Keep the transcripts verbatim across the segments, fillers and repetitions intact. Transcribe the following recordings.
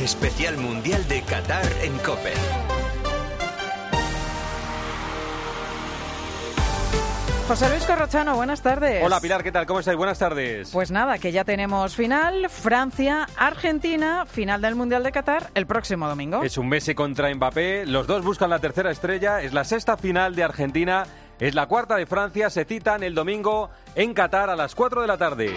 Especial Mundial de Qatar en COPE. José Luis Corrochano, buenas tardes. Hola Pilar, ¿qué tal? ¿Cómo estáis? Buenas tardes. Pues nada, que ya tenemos final, Francia, Argentina, final del Mundial de Qatar el próximo domingo. Es un Messi contra Mbappé, los dos buscan la tercera estrella, es la sexta final de Argentina, es la cuarta de Francia, se citan el domingo en Qatar a las cuatro de la tarde.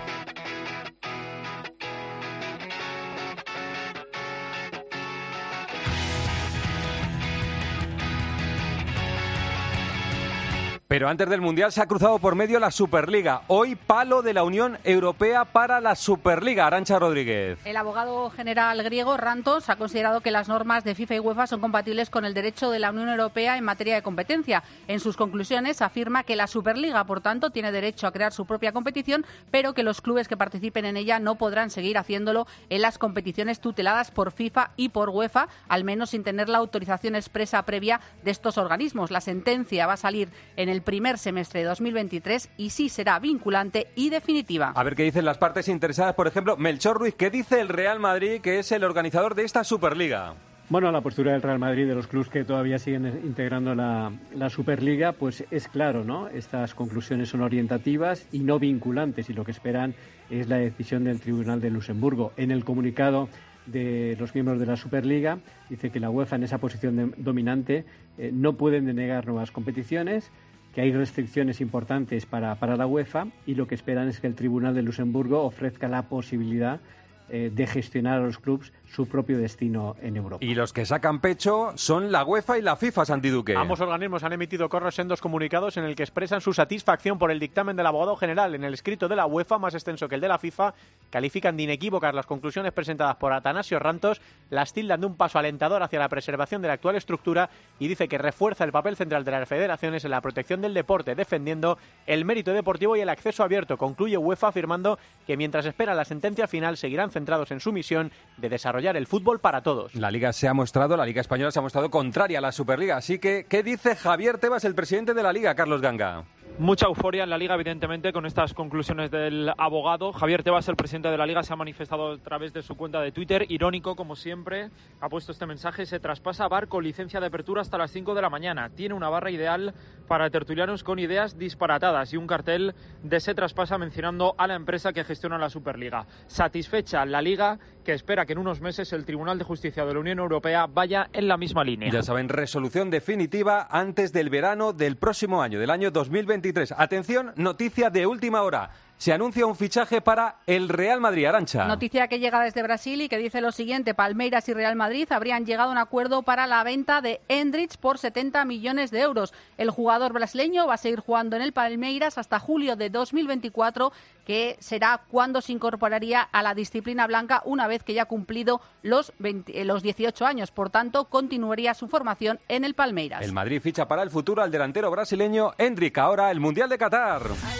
Pero antes del Mundial se ha cruzado por medio la Superliga. Hoy palo de la Unión Europea para la Superliga. Arantxa Rodríguez. El abogado general griego Rantos ha considerado que las normas de FIFA y UEFA son compatibles con el derecho de la Unión Europea en materia de competencia. En sus conclusiones afirma que la Superliga, por tanto, tiene derecho a crear su propia competición, pero que los clubes que participen en ella no podrán seguir haciéndolo en las competiciones tuteladas por FIFA y por UEFA, al menos sin tener la autorización expresa previa de estos organismos. La sentencia va a salir en el el primer semestre de dos mil veintitrés y sí será vinculante y definitiva. A ver qué dicen las partes interesadas. Por ejemplo, Melchor Ruiz, ¿qué dice el Real Madrid, que es el organizador de esta Superliga? Bueno, la postura del Real Madrid, de los clubes que todavía siguen integrando la, la Superliga, pues es claro, ¿no? Estas conclusiones son orientativas y no vinculantes, y lo que esperan es la decisión del Tribunal de Luxemburgo. En el comunicado de los miembros de la Superliga dice que la UEFA, en esa posición de, dominante, eh, no pueden denegar nuevas competiciones, que hay restricciones importantes para, para la UEFA, y lo que esperan es que el Tribunal de Luxemburgo ofrezca la posibilidad eh, de gestionar a los clubes su propio destino en Europa. Y los que sacan pecho son la UEFA y la FIFA, Santi Duque. Ambos organismos han emitido correos en dos comunicados en el que expresan su satisfacción por el dictamen del abogado general. En el escrito de la UEFA, más extenso que el de la FIFA, califican de inequívocas las conclusiones presentadas por Atanasio Rantos, las tildan de un paso alentador hacia la preservación de la actual estructura y dice que refuerza el papel central de las federaciones en la protección del deporte, defendiendo el mérito deportivo y el acceso abierto. Concluye UEFA afirmando que mientras esperan la sentencia final seguirán centrados en su misión de desarrollar el fútbol para todos. La Liga se ha mostrado, la Liga Española se ha mostrado contraria a la Superliga. Así que, ¿qué dice Javier Tebas, el presidente de la Liga, Carlos Ganga? Mucha euforia en la Liga, evidentemente, con estas conclusiones del abogado. Javier Tebas, el presidente de la Liga, se ha manifestado a través de su cuenta de Twitter. Irónico, como siempre, ha puesto este mensaje: se traspasa a VAR con licencia de apertura hasta las cinco de la mañana. Tiene una barra ideal para tertulianos con ideas disparatadas y un cartel de se traspasa mencionando a la empresa que gestiona la Superliga. Satisfecha la Liga, que espera que en unos meses el Tribunal de Justicia de la Unión Europea vaya en la misma línea. Ya saben, resolución definitiva antes del verano del próximo año, del año dos mil veintitrés. Atención, noticia de última hora. Se anuncia un fichaje para el Real Madrid. Arantxa. Noticia que llega desde Brasil y que dice lo siguiente: Palmeiras y Real Madrid habrían llegado a un acuerdo para la venta de Endrick por setenta millones de euros. El jugador brasileño va a seguir jugando en el Palmeiras hasta julio de dos mil veinticuatro, que será cuando se incorporaría a la disciplina blanca una vez que ya ha cumplido los, veinte, los dieciocho años. Por tanto, continuaría su formación en el Palmeiras. El Madrid ficha para el futuro al delantero brasileño Endrick. Ahora el Mundial de Qatar.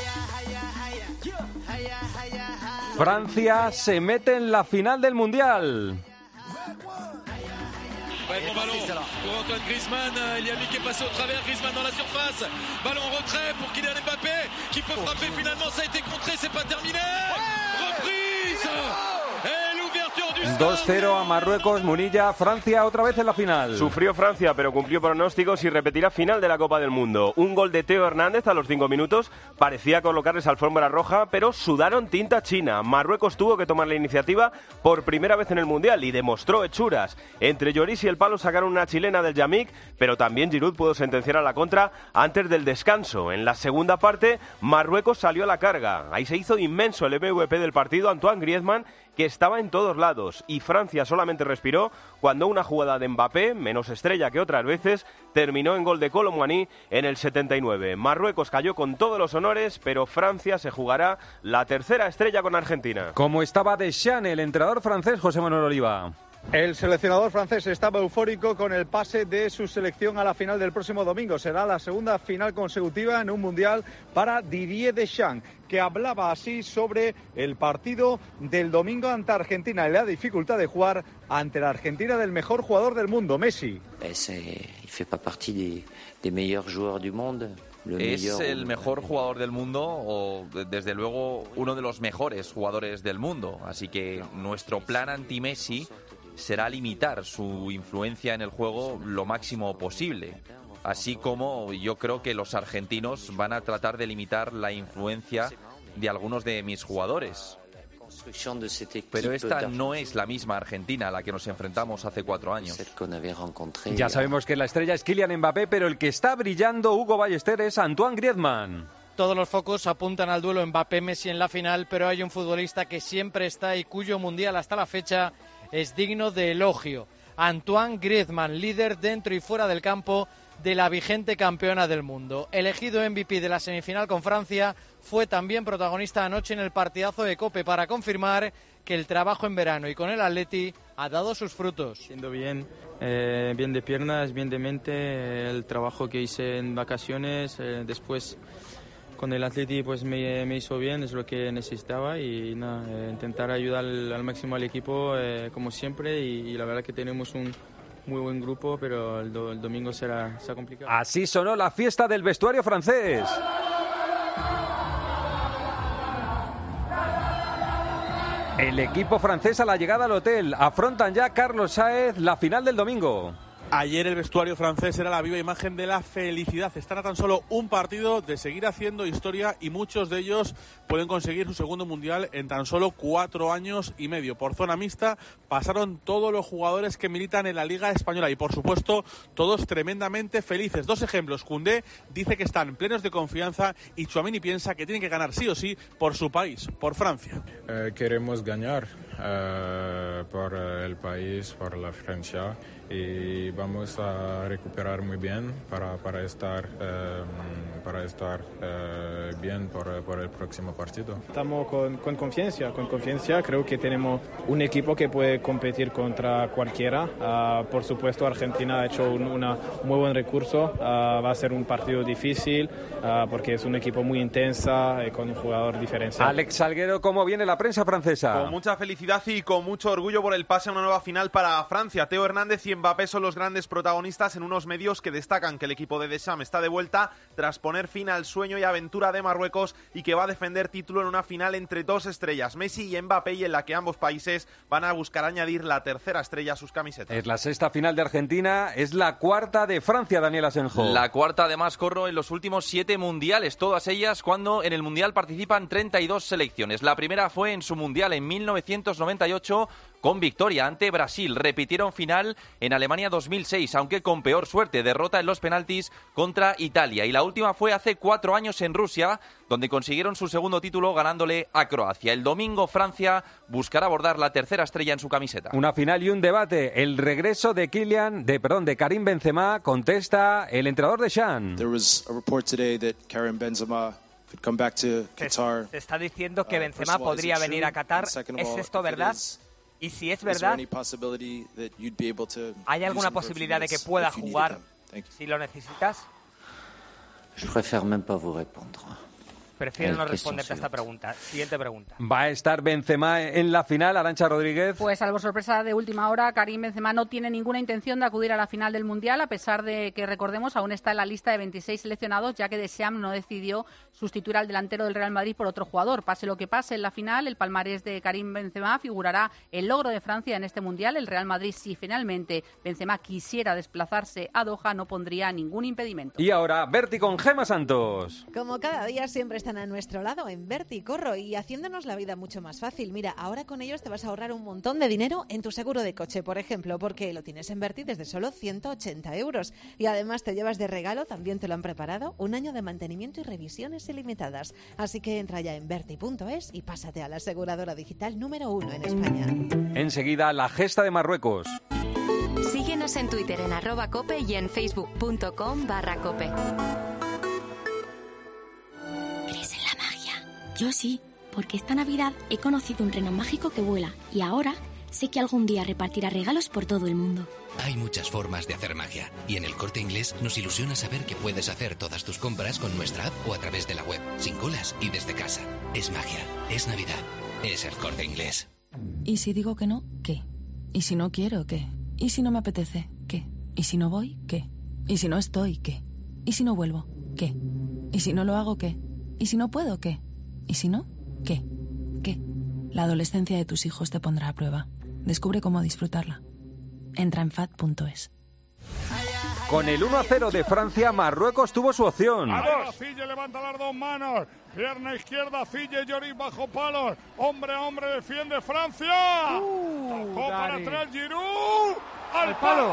Francia se mete en la final del Mundial. Ouais, bon ballon pour Antoine Griezmann, il y a lui qui est passé au travers, Griezmann dans la surface, ballon en retrait pour Kylian Mbappé qui peut frapper, finalement ça a été contré, c'est pas terminé. Reprise et l'ouverture du dos cero a Marruecos. Munilla, Francia otra vez en la final. Sufrió Francia, pero cumplió pronósticos y repetirá final de la Copa del Mundo. Un gol de Teo Hernández a los cinco minutos parecía colocarles alfombra roja, pero sudaron tinta china. Marruecos tuvo que tomar la iniciativa por primera vez en el Mundial y demostró hechuras. Entre Lloris y el palo sacaron una chilena del Yamik, pero también Giroud pudo sentenciar a la contra antes del descanso. En la segunda parte, Marruecos salió a la carga. Ahí se hizo inmenso el M V P del partido, Antoine Griezmann, que estaba en todos lados, y Francia solamente respiró cuando una jugada de Mbappé, menos estrella que otras veces, terminó en gol de Kolo Muani en el setenta y nueve. Marruecos cayó con todos los honores, pero Francia se jugará la tercera estrella con Argentina. Como estaba Deschamps, el entrenador francés, José Manuel Oliva. El seleccionador francés estaba eufórico con el pase de su selección a la final del próximo domingo. Será la segunda final consecutiva en un mundial para Didier Deschamps, que hablaba así sobre el partido del domingo ante Argentina y la dificultad de jugar ante la Argentina del mejor jugador del mundo, Messi. Es, eh, il fait pas partie des, des meilleurs joueurs du monde. Es el mejor jugador del mundo o, desde luego, uno de los mejores jugadores del mundo. Así que nuestro plan anti-Messi será limitar su influencia en el juego lo máximo posible. Así como yo creo que los argentinos van a tratar de limitar la influencia de algunos de mis jugadores. Pero esta no es la misma Argentina a la que nos enfrentamos hace cuatro años. Ya sabemos que la estrella es Kylian Mbappé, pero el que está brillando, Hugo Ballester, es Antoine Griezmann. Todos los focos apuntan al duelo Mbappé-Messi en la final, pero hay un futbolista que siempre está y cuyo mundial hasta la fecha es digno de elogio. Antoine Griezmann, líder dentro y fuera del campo de la vigente campeona del mundo. Elegido M V P de la semifinal con Francia, fue también protagonista anoche en el partidazo de COPE para confirmar que el trabajo en verano y con el Atleti ha dado sus frutos. Siendo bien, eh, bien de piernas, bien de mente, el trabajo que hice en vacaciones, eh, después con el Atleti pues me, me hizo bien, es lo que necesitaba y nada, eh, intentar ayudar al, al máximo al equipo eh, como siempre y, y la verdad que tenemos un muy buen grupo, pero el, do, el domingo será, será complicado. Así sonó la fiesta del vestuario francés. El equipo francés a la llegada al hotel. Afrontan ya Carlos Sáez la final del domingo. Ayer el vestuario francés era la viva imagen de la felicidad. Están a tan solo un partido de seguir haciendo historia y muchos de ellos pueden conseguir su segundo mundial en tan solo cuatro años y medio. Por zona mixta pasaron todos los jugadores que militan en la Liga Española y por supuesto todos tremendamente felices. Dos ejemplos. Koundé dice que están plenos de confianza y Tchouaméni piensa que tienen que ganar sí o sí por su país, por Francia. Eh, queremos ganar eh, por el país, por la Francia. Y vamos a recuperar muy bien para, para estar, eh, para estar eh, bien por, por el próximo partido. Estamos con, con confianza, con confianza. Creo que tenemos un equipo que puede competir contra cualquiera. Uh, por supuesto, Argentina ha hecho un una muy buen recurso. Uh, va a ser un partido difícil uh, porque es un equipo muy intensa y con un jugador diferencial. Alex Salguero, ¿cómo viene la prensa francesa? Con mucha felicidad y con mucho orgullo por el pase a una nueva final para Francia. Teo Hernández y Mbappé son los grandes protagonistas en unos medios que destacan que el equipo de Deschamps está de vuelta tras poner fin al sueño y aventura de Marruecos y que va a defender título en una final entre dos estrellas, Messi y Mbappé, y en la que ambos países van a buscar añadir la tercera estrella a sus camisetas. Es la sexta final de Argentina, es la cuarta de Francia, Daniel Asenjo. La cuarta, además, Corro, en los últimos siete mundiales, todas ellas cuando en el mundial participan treinta y dos selecciones. La primera fue en su mundial en mil novecientos noventa y ocho con victoria ante Brasil. Repitieron final en Alemania dos mil seis, aunque con peor suerte, derrota en los penaltis contra Italia. Y la última fue hace cuatro años en Rusia, donde consiguieron su segundo título ganándole a Croacia. El domingo Francia buscará abordar la tercera estrella en su camiseta. Una final y un debate. El regreso de Kylian, de perdón, de Karim Benzema, contesta el entrenador de Deschamps. There was a report today that Karim Benzema could come back to Qatar. Se está diciendo que Benzema podría venir a Qatar. ¿Es esto verdad? Y si es verdad, ¿hay alguna posibilidad de que pueda jugar si lo necesitas? Je préfère même pas vous répondre. Prefiero no responderte a esta pregunta. Siguiente pregunta. ¿Va a estar Benzema en la final, Arantxa Rodríguez? Pues salvo sorpresa de última hora, Karim Benzema no tiene ninguna intención de acudir a la final del Mundial, a pesar de que, recordemos, aún está en la lista de veintiséis seleccionados, ya que Deschamps no decidió sustituir al delantero del Real Madrid por otro jugador. Pase lo que pase en la final, el palmarés de Karim Benzema figurará el logro de Francia en este Mundial. El Real Madrid, si finalmente Benzema quisiera desplazarse a Doha, no pondría ningún impedimento. Y ahora, Berti con Gemma Santos. Como cada día siempre están a nuestro lado en Berti Corro y haciéndonos la vida mucho más fácil. Mira, ahora con ellos te vas a ahorrar un montón de dinero en tu seguro de coche, por ejemplo, porque lo tienes en Berti desde solo ciento ochenta euros. Y además te llevas de regalo, también te lo han preparado, un año de mantenimiento y revisiones ilimitadas. Así que entra ya en berti punto es y pásate a la aseguradora digital número uno en España. Enseguida, la gesta de Marruecos. Síguenos en Twitter en arroba cope y en facebook punto com barra cope. Yo sí, porque esta Navidad he conocido un reno mágico que vuela y ahora sé que algún día repartirá regalos por todo el mundo. Hay muchas formas de hacer magia y en El Corte Inglés nos ilusiona saber que puedes hacer todas tus compras con nuestra app o a través de la web, sin colas y desde casa. Es magia, es Navidad, es El Corte Inglés. ¿Y si digo que no, qué? ¿Y si no quiero, qué? ¿Y si no me apetece, qué? ¿Y si no voy, qué? ¿Y si no estoy, qué? ¿Y si no vuelvo, qué? ¿Y si no lo hago, qué? ¿Y si no puedo, qué? ¿Y si no? ¿Qué? ¿Qué? La adolescencia de tus hijos te pondrá a prueba. Descubre cómo disfrutarla. Entra en fad punto es. Con el uno a cero de Francia, Marruecos tuvo su opción. Ahora Cille levanta las dos manos. Pierna izquierda, Cille, Lloris bajo palos. Hombre a hombre defiende Francia. Uh, Tocó para atrás Giroud. ¡Al palo!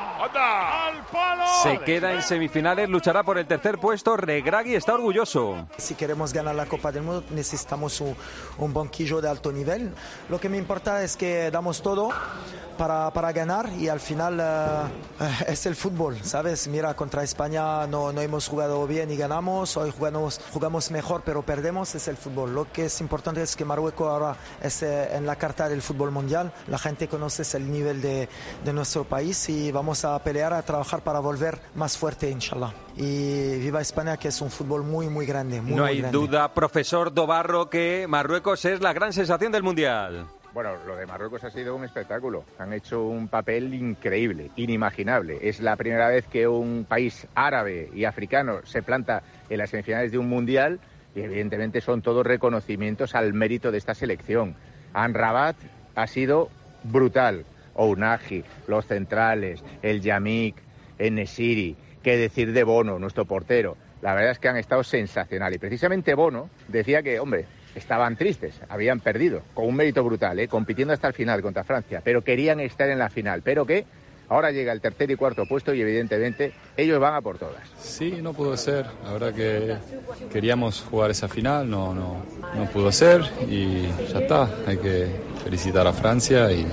¡Al palo! Se queda en semifinales, luchará por el tercer puesto. Regragui está orgulloso. Si queremos ganar la Copa del Mundo necesitamos un, un banquillo de alto nivel. Lo que me importa es que damos todo para, para ganar y al final uh, es el fútbol, ¿sabes? Mira, contra España no, no hemos jugado bien y ganamos. Hoy jugamos, jugamos mejor pero perdemos, es el fútbol. Lo que es importante es que Marruecos ahora es eh, en la carta del fútbol mundial. La gente conoce el nivel de, de nuestro país y vamos a pelear, a trabajar para volver más fuerte, inshallah. Y viva España, que es un fútbol muy, muy grande. Muy, no muy hay grande. duda, profesor Dobarro, que Marruecos es la gran sensación del Mundial. Bueno, lo de Marruecos ha sido un espectáculo. Han hecho un papel increíble, inimaginable. Es la primera vez que un país árabe y africano se planta en las semifinales de un Mundial y evidentemente son todos reconocimientos al mérito de esta selección. Amrabat ha sido brutal. Ounahi, los centrales, el Yamik, el Nesiri, qué decir de Bono, nuestro portero. La verdad es que han estado sensacionales. Y precisamente Bono decía que, hombre, estaban tristes, habían perdido, con un mérito brutal, ¿eh? compitiendo hasta el final contra Francia, pero querían estar en la final. Pero que ahora llega el tercer y cuarto puesto y evidentemente ellos van a por todas. Sí, no pudo ser. La verdad que queríamos jugar esa final, no, no, no pudo ser y ya está. Hay que felicitar a Francia y...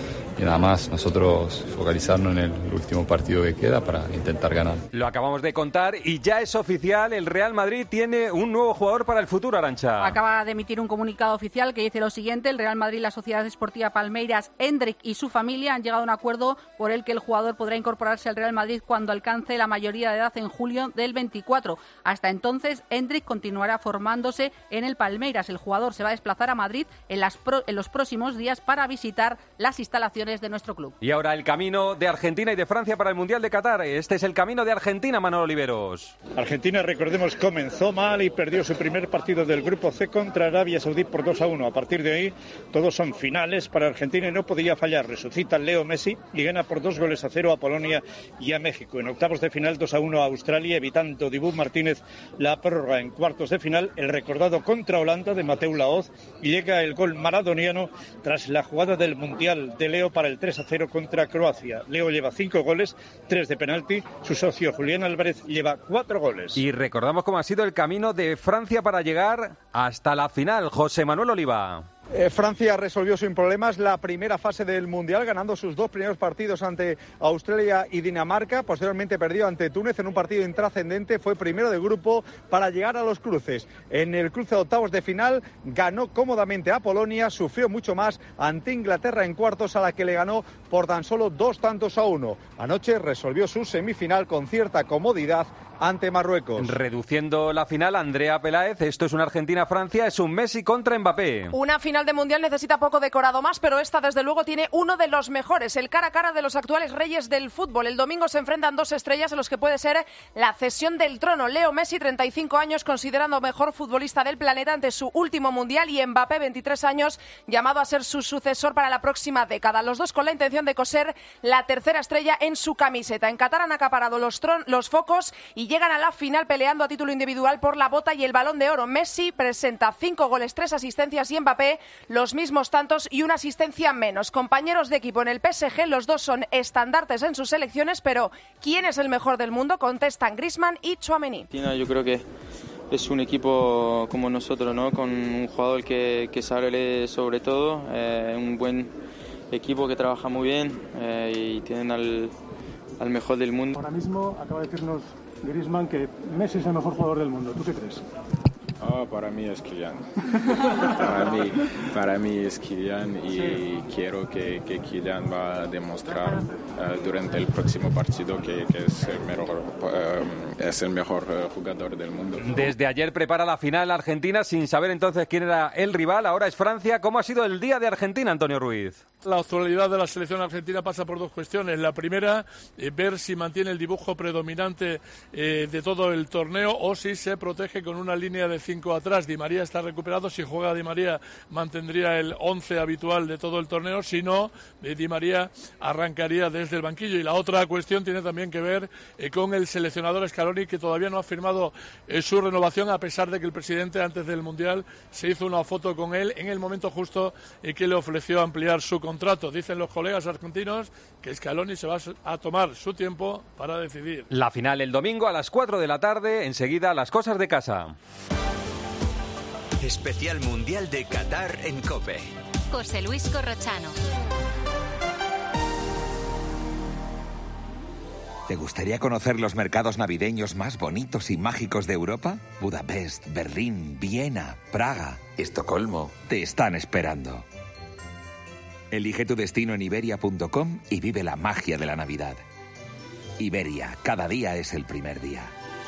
Y nada más, nosotros focalizarnos en el último partido que queda para intentar ganar. Lo acabamos de contar y ya es oficial, el Real Madrid tiene un nuevo jugador para el futuro, Arantxa. Acaba de emitir un comunicado oficial que dice lo siguiente: el Real Madrid, la Sociedad Esportiva Palmeiras, Endrick y su familia han llegado a un acuerdo por el que el jugador podrá incorporarse al Real Madrid cuando alcance la mayoría de edad en julio del veinticuatro. Hasta entonces, Endrick continuará formándose en el Palmeiras. El jugador se va a desplazar a Madrid en, las pro- en los próximos días para visitar las instalaciones de nuestro club. Y ahora el camino de Argentina y de Francia para el Mundial de Qatar. Este es el camino de Argentina, Manolo Oliveros. Argentina, recordemos, comenzó mal y perdió su primer partido del Grupo C contra Arabia Saudí por dos a uno. A partir de ahí, todos son finales para Argentina y no podía fallar. Resucita Leo Messi y gana por dos goles a cero a Polonia y a México. En octavos de final, dos a uno a Australia, evitando Dibu Martínez la prórroga. En cuartos de final, el recordado contra Holanda de Mateu Laoz, y llega el gol maradoniano tras la jugada del Mundial de Leo para el tres a cero contra Croacia. Leo lleva cinco goles, tres de penalti. Su socio Julián Álvarez lleva cuatro goles. Y recordamos cómo ha sido el camino de Francia para llegar hasta la final. José Manuel Oliva. Eh, Francia resolvió sin problemas la primera fase del Mundial, ganando sus dos primeros partidos ante Australia y Dinamarca. Posteriormente perdió ante Túnez en un partido intrascendente. Fue primero de grupo para llegar a los cruces. En el cruce de octavos de final ganó cómodamente a Polonia, sufrió mucho más ante Inglaterra en cuartos, a la que le ganó por tan solo dos tantos a uno. Anoche resolvió su semifinal con cierta comodidad ante Marruecos. Reduciendo la final, Andrea Peláez, esto es una Argentina-Francia, es un Messi contra Mbappé. Una final de Mundial necesita poco decorado más, pero esta desde luego tiene uno de los mejores, el cara a cara de los actuales reyes del fútbol. El domingo se enfrentan dos estrellas en los que puede ser la cesión del trono. Leo Messi, treinta y cinco años, considerado mejor futbolista del planeta ante su último Mundial, y Mbappé, veintitrés años, llamado a ser su sucesor para la próxima década. Los dos con la intención de coser la tercera estrella en su camiseta. En Qatar han acaparado los, tron- los focos y llegan a la final peleando a título individual por la bota y el Balón de Oro. Messi presenta cinco goles, tres asistencias, y Mbappé los mismos tantos y una asistencia menos. Compañeros de equipo en el P S G, los dos son estandartes en sus selecciones, pero ¿quién es el mejor del mundo? Contestan Griezmann y Tchouaméni. Yo creo que es un equipo como nosotros, ¿no? Con un jugador que, que sabe sobre todo, eh, un buen equipo que trabaja muy bien eh, y tienen al, al mejor del mundo. Ahora mismo acaba de decirnos Griezmann que Messi es el mejor jugador del mundo. ¿Tú qué crees? Oh, para mí es Kylian. Para mí, para mí es Kylian y sí. quiero que, que Kylian va a demostrar uh, durante el próximo partido que, que es el mejor, uh, es el mejor uh, jugador del mundo. Desde ayer prepara la final Argentina sin saber entonces quién era el rival. Ahora es Francia. ¿Cómo ha sido el día de Argentina, Antonio Ruiz? La actualidad de la selección argentina pasa por dos cuestiones. La primera, eh, ver si mantiene el dibujo predominante eh, de todo el torneo o si se protege con una línea de cinco atrás. Di María está recuperado. Si juega Di María, mantendría el once habitual de todo el torneo. Si no, eh, Di María arrancaría desde el banquillo. Y la otra cuestión tiene también que ver eh, con el seleccionador Scaloni, que todavía no ha firmado eh, su renovación, a pesar de que el presidente antes del Mundial se hizo una foto con él en el momento justo eh, que le ofreció ampliar su contrato. Dicen los colegas argentinos que Scaloni se va a tomar su tiempo para decidir. La final el domingo a las cuatro de la tarde, enseguida las cosas de casa. Especial Mundial de Qatar en COPE. José Luis Corrochano. ¿Te gustaría conocer los mercados navideños más bonitos y mágicos de Europa? Budapest, Berlín, Viena, Praga, Estocolmo. Te están esperando. Elige tu destino en iberia punto com y vive la magia de la Navidad. Iberia, cada día es el primer día.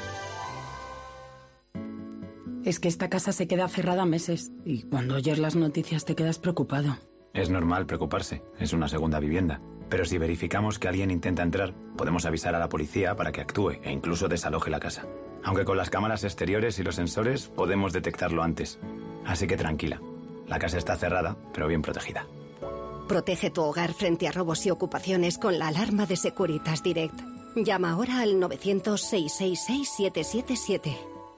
Es que esta casa se queda cerrada meses y cuando oyes las noticias te quedas preocupado. Es normal preocuparse, es una segunda vivienda. Pero si verificamos que alguien intenta entrar, podemos avisar a la policía para que actúe e incluso desaloje la casa. Aunque con las cámaras exteriores y los sensores podemos detectarlo antes. Así que tranquila, la casa está cerrada, pero bien protegida. Protege tu hogar frente a robos y ocupaciones con la alarma de Securitas Direct. Llama ahora al novecientos, seiscientos sesenta y seis, siete siete siete.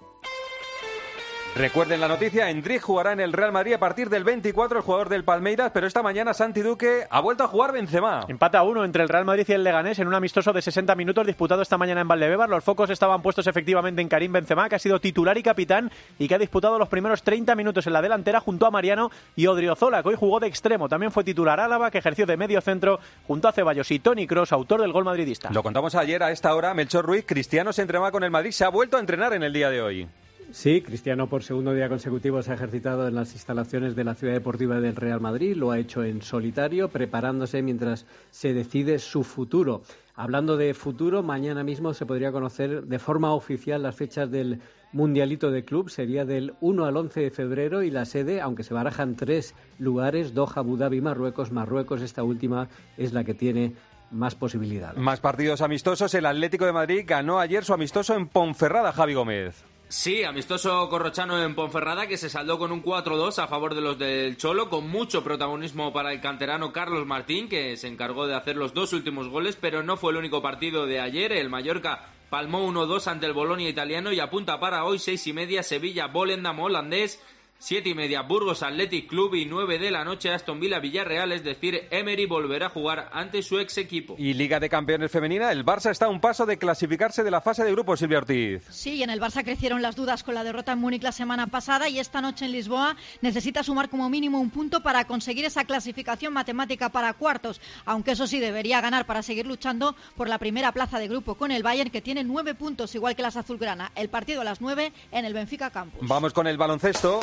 Recuerden la noticia, Endrick jugará en el Real Madrid a partir del veinticuatro, el jugador del Palmeiras, pero esta mañana Santi Duque ha vuelto a jugar Benzema. Empata a uno entre el Real Madrid y el Leganés en un amistoso de sesenta minutos disputado esta mañana en Valdebebas. Los focos estaban puestos efectivamente en Karim Benzema, que ha sido titular y capitán y que ha disputado los primeros treinta minutos en la delantera junto a Mariano y Odriozola, que hoy jugó de extremo. También fue titular Álava, que ejerció de medio centro junto a Ceballos y Toni Kroos, autor del gol madridista. Lo contamos ayer a esta hora, Melchor Ruiz, Cristiano se entrenaba con el Madrid, se ha vuelto a entrenar en el día de hoy. Sí, Cristiano por segundo día consecutivo se ha ejercitado en las instalaciones de la Ciudad Deportiva del Real Madrid, lo ha hecho en solitario, preparándose mientras se decide su futuro. Hablando de futuro, mañana mismo se podría conocer de forma oficial las fechas del Mundialito de Club, sería del uno al once de febrero y la sede, aunque se barajan tres lugares, Doha, Abu Dhabi, Marruecos, Marruecos, esta última es la que tiene más posibilidades. Más partidos amistosos, el Atlético de Madrid ganó ayer su amistoso en Ponferrada, Javi Gómez. Sí, amistoso corrochano en Ponferrada que se saldó con un cuatro dos a favor de los del Cholo, con mucho protagonismo para el canterano Carlos Martín, que se encargó de hacer los dos últimos goles, pero no fue el único partido de ayer. El Mallorca palmó uno dos ante el Bolonia italiano y apunta para hoy seis y media Sevilla Volendam holandés, siete y media Burgos Athletic Club y nueve de la noche Aston Villa Villarreal, es decir, Emery volverá a jugar ante su ex equipo. Y Liga de Campeones femenina, el Barça está a un paso de clasificarse de la fase de grupos, Silvia Ortiz. Sí, y en el Barça crecieron las dudas con la derrota en Múnich la semana pasada y esta noche en Lisboa necesita sumar como mínimo un punto para conseguir esa clasificación matemática para cuartos, aunque eso sí debería ganar para seguir luchando por la primera plaza de grupo con el Bayern, que tiene nueve puntos igual que las azulgrana. El partido a las nueve en el Benfica Campus. Vamos con el baloncesto.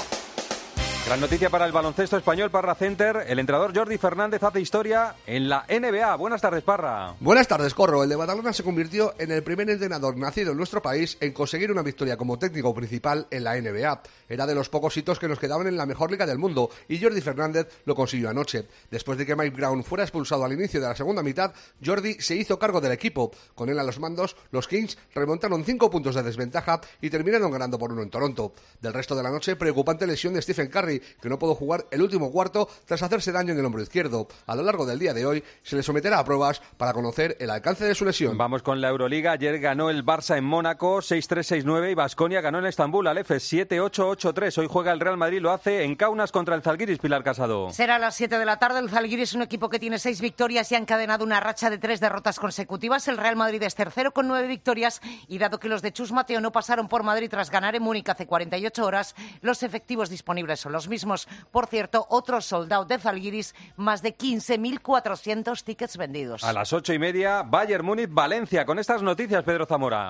Gran noticia para el baloncesto español, Parra Center. El entrenador Jordi Fernández hace historia en la N B A. Buenas tardes, Parra. Buenas tardes, Corro. El de Badalona se convirtió en el primer entrenador nacido en nuestro país en conseguir una victoria como técnico principal en la N B A. Era de los pocos hitos que nos quedaban en la mejor liga del mundo y Jordi Fernández lo consiguió anoche. Después de que Mike Brown fuera expulsado al inicio de la segunda mitad, Jordi se hizo cargo del equipo. Con él a los mandos, los Kings remontaron cinco puntos de desventaja y terminaron ganando por uno en Toronto. Del resto de la noche, preocupante lesión de Stephen Curry, que no pudo jugar el último cuarto tras hacerse daño en el hombro izquierdo. A lo largo del día de hoy se le someterá a pruebas para conocer el alcance de su lesión. Vamos con la Euroliga. Ayer ganó el Barça en Mónaco seis tres seis nueve y Baskonia ganó en Estambul al Efes siete ocho ocho tres. Hoy juega el Real Madrid, lo hace en Kaunas contra el Zalgiris, Pilar Casado. Será a las siete de la tarde. El Zalgiris es un equipo que tiene seis victorias y ha encadenado una racha de tres derrotas consecutivas. El Real Madrid es tercero con nueve victorias y dado que los de Chus Mateo no pasaron por Madrid tras ganar en Múnich hace cuarenta y ocho horas, los efectivos disponibles son los mismos. Por cierto, otro sold out de Zalgiris, más de quince mil cuatrocientos tickets vendidos. A las ocho y media, Bayern Múnich, Valencia. Con estas noticias, Pedro Zamora.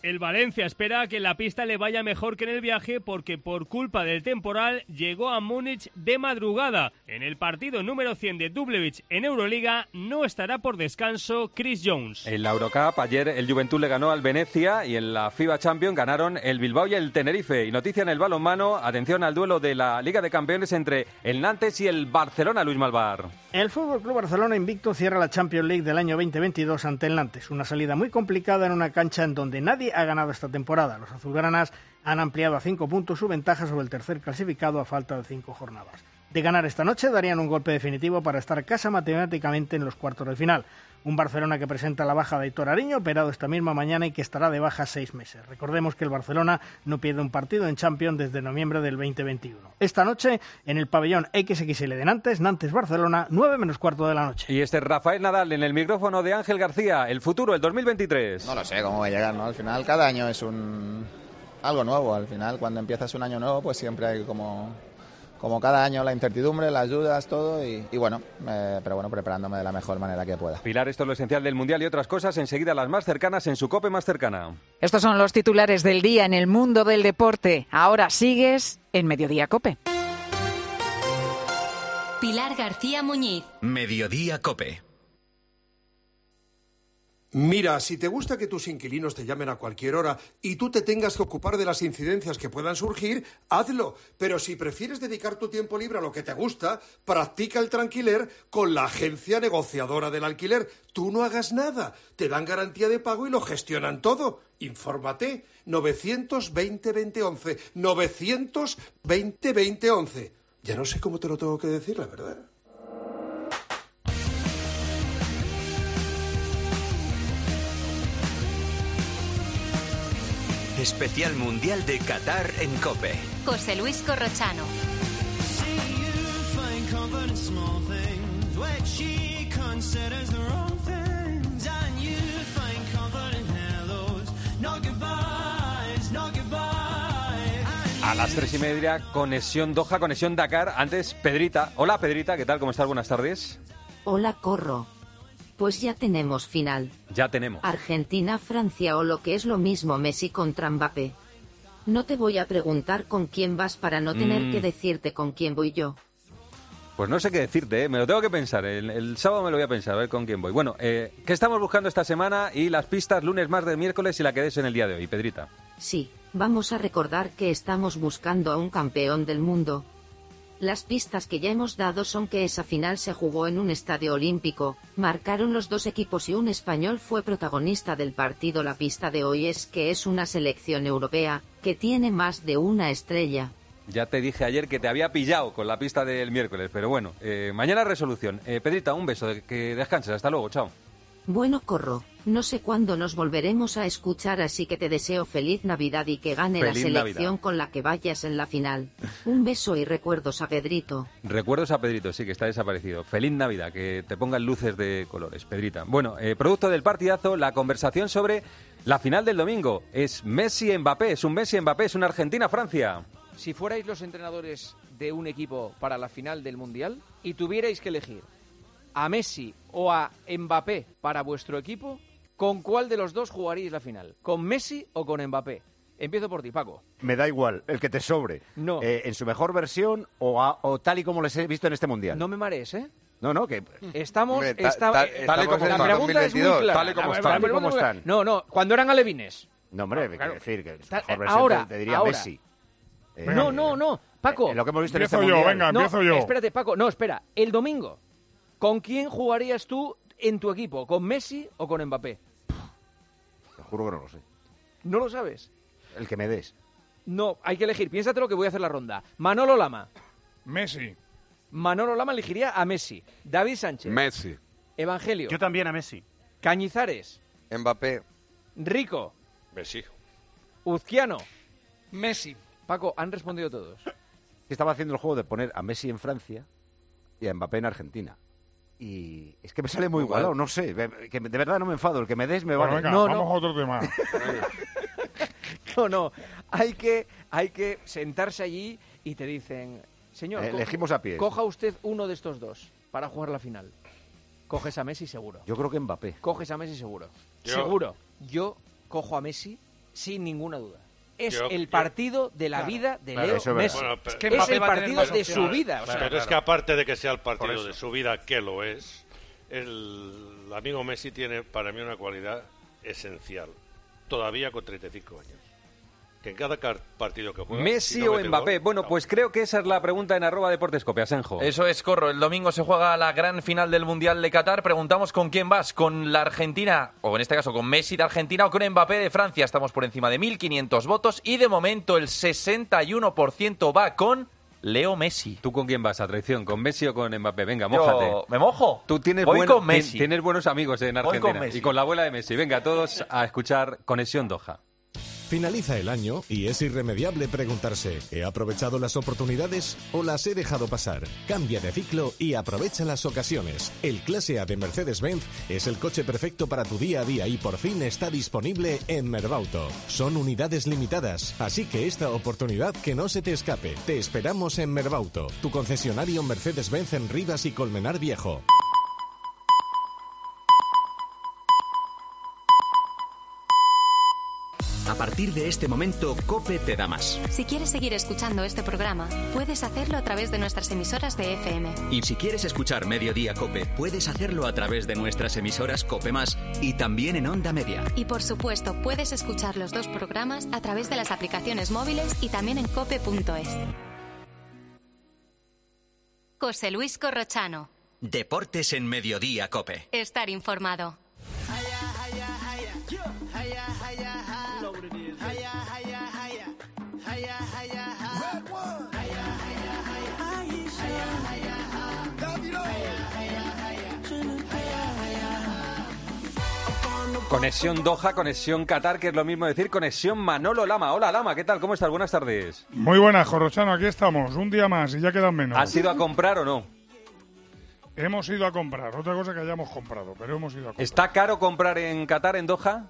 El Valencia espera que en la pista le vaya mejor que en el viaje porque por culpa del temporal llegó a Múnich de madrugada. En el partido número cien de Dúblević en Euroliga no estará por descanso Chris Jones. En la Eurocup ayer el Juventud le ganó al Venecia y en la FIBA Champions ganaron el Bilbao y el Tenerife. Y noticia en el balonmano, atención al duelo de la Liga de Campeones entre el Nantes y el Barcelona, Luis Malvar. El F C Barcelona invicto cierra la Champions League del año veinte veintidós ante el Nantes. Una salida muy complicada en una cancha en donde nadie ha ganado esta temporada. Los azulgranas han ampliado a cinco puntos su ventaja sobre el tercer clasificado a falta de cinco jornadas. De ganar esta noche darían un golpe definitivo para estar casa matemáticamente en los cuartos de final. Un Barcelona que presenta la baja de Aitor Ariño, operado esta misma mañana y que estará de baja seis meses. Recordemos que el Barcelona no pierde un partido en Champions desde noviembre del veinte veintiuno. Esta noche, en el pabellón equis equis ele de Nantes, Nantes-Barcelona, nueve menos cuarto de la noche. Y este es Rafael Nadal en el micrófono de Ángel García. El futuro, el dos mil veintitrés. No lo sé cómo va a llegar, ¿no? Al final, cada año es un algo nuevo. Al final, cuando empiezas un año nuevo, pues siempre hay como... Como cada año, la incertidumbre, las dudas, todo, y, y bueno, eh, pero bueno, preparándome de la mejor manera que pueda. Pilar, esto es lo esencial del Mundial y otras cosas, enseguida las más cercanas en su COPE más cercana. Estos son los titulares del día en el mundo del deporte. Ahora sigues en Mediodía COPE. Pilar García Muñiz. Mediodía COPE. Mira, si te gusta que tus inquilinos te llamen a cualquier hora y tú te tengas que ocupar de las incidencias que puedan surgir, hazlo. Pero si prefieres dedicar tu tiempo libre a lo que te gusta, practica el tranquiler con la agencia negociadora del alquiler. Tú no hagas nada, te dan garantía de pago y lo gestionan todo. Infórmate, novecientos veinte veinte once, novecientos veinte veinte once. Ya no sé cómo te lo tengo que decir, la verdad. Especial Mundial de Qatar en COPE. José Luis Corrochano. A las tres y media, conexión Doha, conexión Dakar. Antes, Pedrita. Hola, Pedrita, ¿qué tal? ¿Cómo estás? Buenas tardes. Hola, Corro. Pues ya tenemos final. Ya tenemos. Argentina-Francia o lo que es lo mismo Messi contra Mbappé. No te voy a preguntar con quién vas para no tener mm. que decirte con quién voy yo. Pues no sé qué decirte, ¿eh? Me lo tengo que pensar. El, el sábado me lo voy a pensar, a ver con quién voy. Bueno, eh, ¿qué estamos buscando esta semana? Y las pistas lunes, martes, miércoles y la que des en el día de hoy, Pedrita. Sí, vamos a recordar que estamos buscando a un campeón del mundo. Las pistas que ya hemos dado son que esa final se jugó en un estadio olímpico, marcaron los dos equipos y un español fue protagonista del partido. La pista de hoy es que es una selección europea, que tiene más de una estrella. Ya te dije ayer que te había pillado con la pista del miércoles, pero bueno, eh, mañana resolución. Eh, Pedrita, un beso, que descanses, hasta luego, chao. Bueno, Corro, no sé cuándo nos volveremos a escuchar, así que te deseo feliz Navidad y que gane feliz la selección Navidad. Con la que vayas en la final. Un beso y recuerdos a Pedrito. Recuerdos a Pedrito, sí, que está desaparecido. Feliz Navidad, que te pongan luces de colores, Pedrita. Bueno, eh, producto del partidazo, la conversación sobre la final del domingo. Es Messi-Mbappé, es un Messi-Mbappé, es una Argentina-Francia. Si fuerais los entrenadores de un equipo para la final del Mundial y tuvierais que elegir a Messi o a Mbappé para vuestro equipo, ¿con cuál de los dos jugaríais la final? ¿Con Messi o con Mbappé? Empiezo por ti, Paco. Me da igual, el que te sobre. No. Eh, ¿En su mejor versión o, a, o tal y como les he visto en este Mundial? No me marees, ¿eh? No, no, que... Estamos... Hombre, ta, está, ta, eh, tal y como la están, pregunta es muy clara. Tal y como la, están. La, la, ¿Cómo están? No, no, cuando eran alevines. No, hombre, no, claro. quiero decir que Ta, mejor versión ahora, te, te diría ahora. Messi. Eh, no, no, no, Paco. Eh, lo que hemos visto empiezo en este yo, Mundial. venga, empiezo no, yo. Espérate, Paco, no, espera. El domingo, ¿con quién jugarías tú en tu equipo? ¿Con Messi o con Mbappé? Te juro que no lo sé. ¿No lo sabes? El que me des. No, hay que elegir. Piénsatelo que voy a hacer la ronda. Manolo Lama. Messi. Manolo Lama elegiría a Messi. David Sánchez. Messi. Evangelio. Yo también a Messi. Cañizares. Mbappé. Rico. Messi. Uzquiano. Messi. Paco, han respondido todos. Estaba haciendo el juego de poner a Messi en Francia y a Mbappé en Argentina. Y es que me sale muy Igual. igualado, no sé. Que de verdad no me enfado. El que me des me Bueno, vale. venga, no, vamos no. a otro tema. No, no. Hay que, hay que sentarse allí y te dicen, señor, Eh, elegimos a pie. Coja usted uno de estos dos para jugar la final. Coges a Messi seguro. Yo creo que Mbappé. Coges a Messi seguro. Yo- Seguro. Yo cojo a Messi sin ninguna duda. Es Yo- el yo- partido de la Claro, vida de claro, Leo eso es Messi. verdad. Bueno, pero- es, Es que Mbappé el va a tener partido más de opciones. su vida. o sea, pero es que aparte de que sea el partido Por eso. de su vida, que lo es, el amigo Messi tiene para mí una cualidad esencial, todavía con treinta y cinco años. Que en cada car- partido que juega... ¿Messi si no o mete Mbappé? gol, Bueno, pues creo que esa es la pregunta en arroba Deportescope, Asenjo. Eso es, Corro. El domingo se juega la gran final del Mundial de Qatar. Preguntamos con quién vas, con la Argentina, o en este caso con Messi de Argentina o con Mbappé de Francia. Estamos por encima de mil quinientos votos y de momento el sesenta y uno por ciento va con Leo Messi. ¿Tú con quién vas a traición? ¿Con Messi o con Mbappé? Venga, Yo- mójate. ¿Me mojo? Tú tienes, Voy buen- con ti- Messi. tienes buenos amigos en Voy con Argentina. Messi. Y con la abuela de Messi. Venga, todos a escuchar Conexión Doha. Finaliza el año y es irremediable preguntarse, ¿he aprovechado las oportunidades o las he dejado pasar? Cambia de ciclo y aprovecha las ocasiones. El Clase A de Mercedes-Benz es el coche perfecto para tu día a día y por fin está disponible en Merbauto. Son unidades limitadas, así que esta oportunidad que no se te escape. Te esperamos en Merbauto, tu concesionario Mercedes-Benz en Rivas y Colmenar Viejo. A partir de este momento, COPE te da más. Si quieres seguir escuchando este programa, puedes hacerlo a través de nuestras emisoras de F M. Y si quieres escuchar Mediodía COPE, puedes hacerlo a través de nuestras emisoras COPE Más y también en Onda Media. Y por supuesto, puedes escuchar los dos programas a través de las aplicaciones móviles y también en cope punto es. José Luis Corrochano. Deportes en Mediodía COPE. Estar informado. Conexión Doha, conexión Qatar, que es lo mismo decir conexión Manolo Lama. Hola Lama, ¿qué tal? ¿Cómo estás? Buenas tardes. Muy buenas, Corrochano, aquí estamos, un día más y ya quedan menos. ¿Has ido a comprar o no? Hemos ido a comprar, otra cosa que hayamos comprado, pero hemos ido a comprar. ¿Está caro comprar en Qatar, en Doha?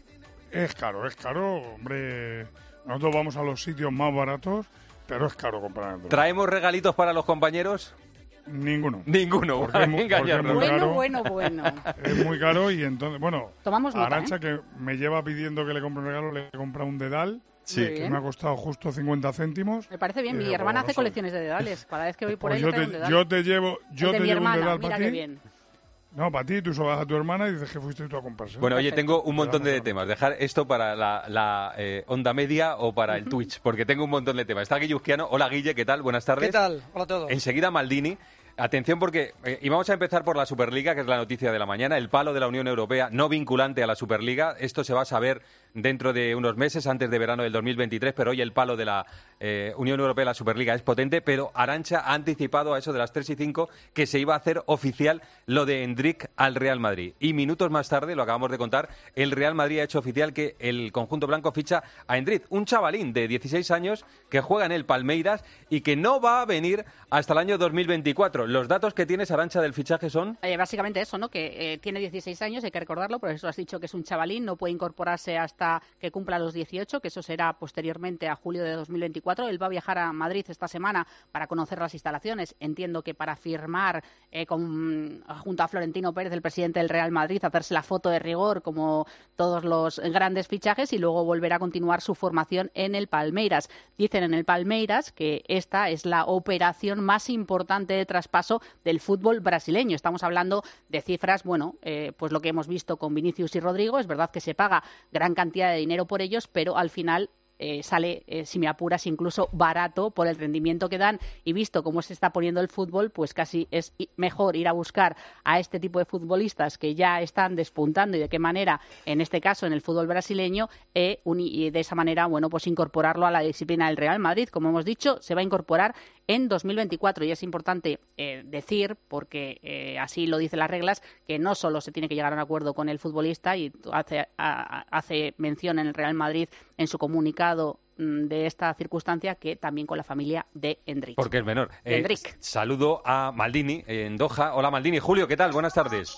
Es caro, es caro, hombre, nosotros vamos a los sitios más baratos, pero es caro comprar en Doha. ¿Traemos regalitos para los compañeros? Ninguno. Ninguno, Porque para es muy- engañarnos. porque es muy caro. Bueno, bueno, bueno. Es muy caro y entonces, bueno, Tomamos nota, Arantxa, ¿eh? que me lleva pidiendo que le compre un regalo, le he comprado un dedal, Sí. Muy que bien. me ha costado justo cincuenta céntimos. Me parece bien, Eh, mi hermana bueno, hace soy- colecciones de dedales. Cada vez que voy por Pues ahí yo le traigo te, un dedal. yo te llevo, yo El de te mi llevo un hermana, dedal mira para qué ti. bien. No, para ti, tú sobas a tu hermana y dices que fuiste tú a comprarse. Bueno, oye, tengo un montón de temas. Dejar esto para la, la, eh, onda media o para el Twitch, porque tengo un montón de temas. Está Guillusquiano. Hola, Guille, ¿qué tal? Buenas tardes. ¿Qué tal? Hola a todos. Enseguida Maldini. Atención porque, eh, y vamos a empezar por la Superliga, que es la noticia de la mañana, el palo de la Unión Europea no vinculante a la Superliga. Esto se va a saber dentro de unos meses, antes de verano del dos mil veintitrés, pero hoy el palo de la eh, Unión Europea, la Superliga, es potente, pero Arantxa ha anticipado a eso de las tres y cinco que se iba a hacer oficial lo de Endrick al Real Madrid. Y minutos más tarde, lo acabamos de contar, el Real Madrid ha hecho oficial que el conjunto blanco ficha a Endrick, un chavalín de dieciséis años que juega en el Palmeiras y que no va a venir hasta el año dos mil veinticuatro. Los datos que tienes, Arantxa, del fichaje son... Eh, básicamente eso, ¿no? Que eh, tiene dieciséis años, hay que recordarlo, por eso has dicho que es un chavalín, no puede incorporarse hasta que cumpla los dieciocho, que eso será posteriormente a julio de dos mil veinticuatro. Él va a viajar a Madrid esta semana para conocer las instalaciones. Entiendo que para firmar eh, con, junto a Florentino Pérez, el presidente del Real Madrid, hacerse la foto de rigor como todos los grandes fichajes y luego volver a continuar su formación en el Palmeiras. Dicen en el Palmeiras que esta es la operación más importante de traspaso del fútbol brasileño. Estamos hablando de cifras, bueno, eh, pues lo que hemos visto con Vinicius y Rodrigo. Es verdad que se paga gran cantidad de dinero por ellos, pero al final eh, sale, eh, si me apuras, incluso barato por el rendimiento que dan, y visto cómo se está poniendo el fútbol, pues casi es mejor ir a buscar a este tipo de futbolistas que ya están despuntando y de qué manera, en este caso en el fútbol brasileño, eh, y de esa manera, bueno, pues incorporarlo a la disciplina del Real Madrid. Como hemos dicho, se va a incorporar en dos mil veinticuatro, y es importante eh, decir, porque eh, así lo dicen las reglas, que no solo se tiene que llegar a un acuerdo con el futbolista, y hace, a, hace mención en el Real Madrid en su comunicado mm, de esta circunstancia, que también con la familia de Endrick. Porque es menor. De Eh, Endrick. saludo a Maldini en Doha. Hola, Maldini. Julio, ¿qué tal? Buenas tardes.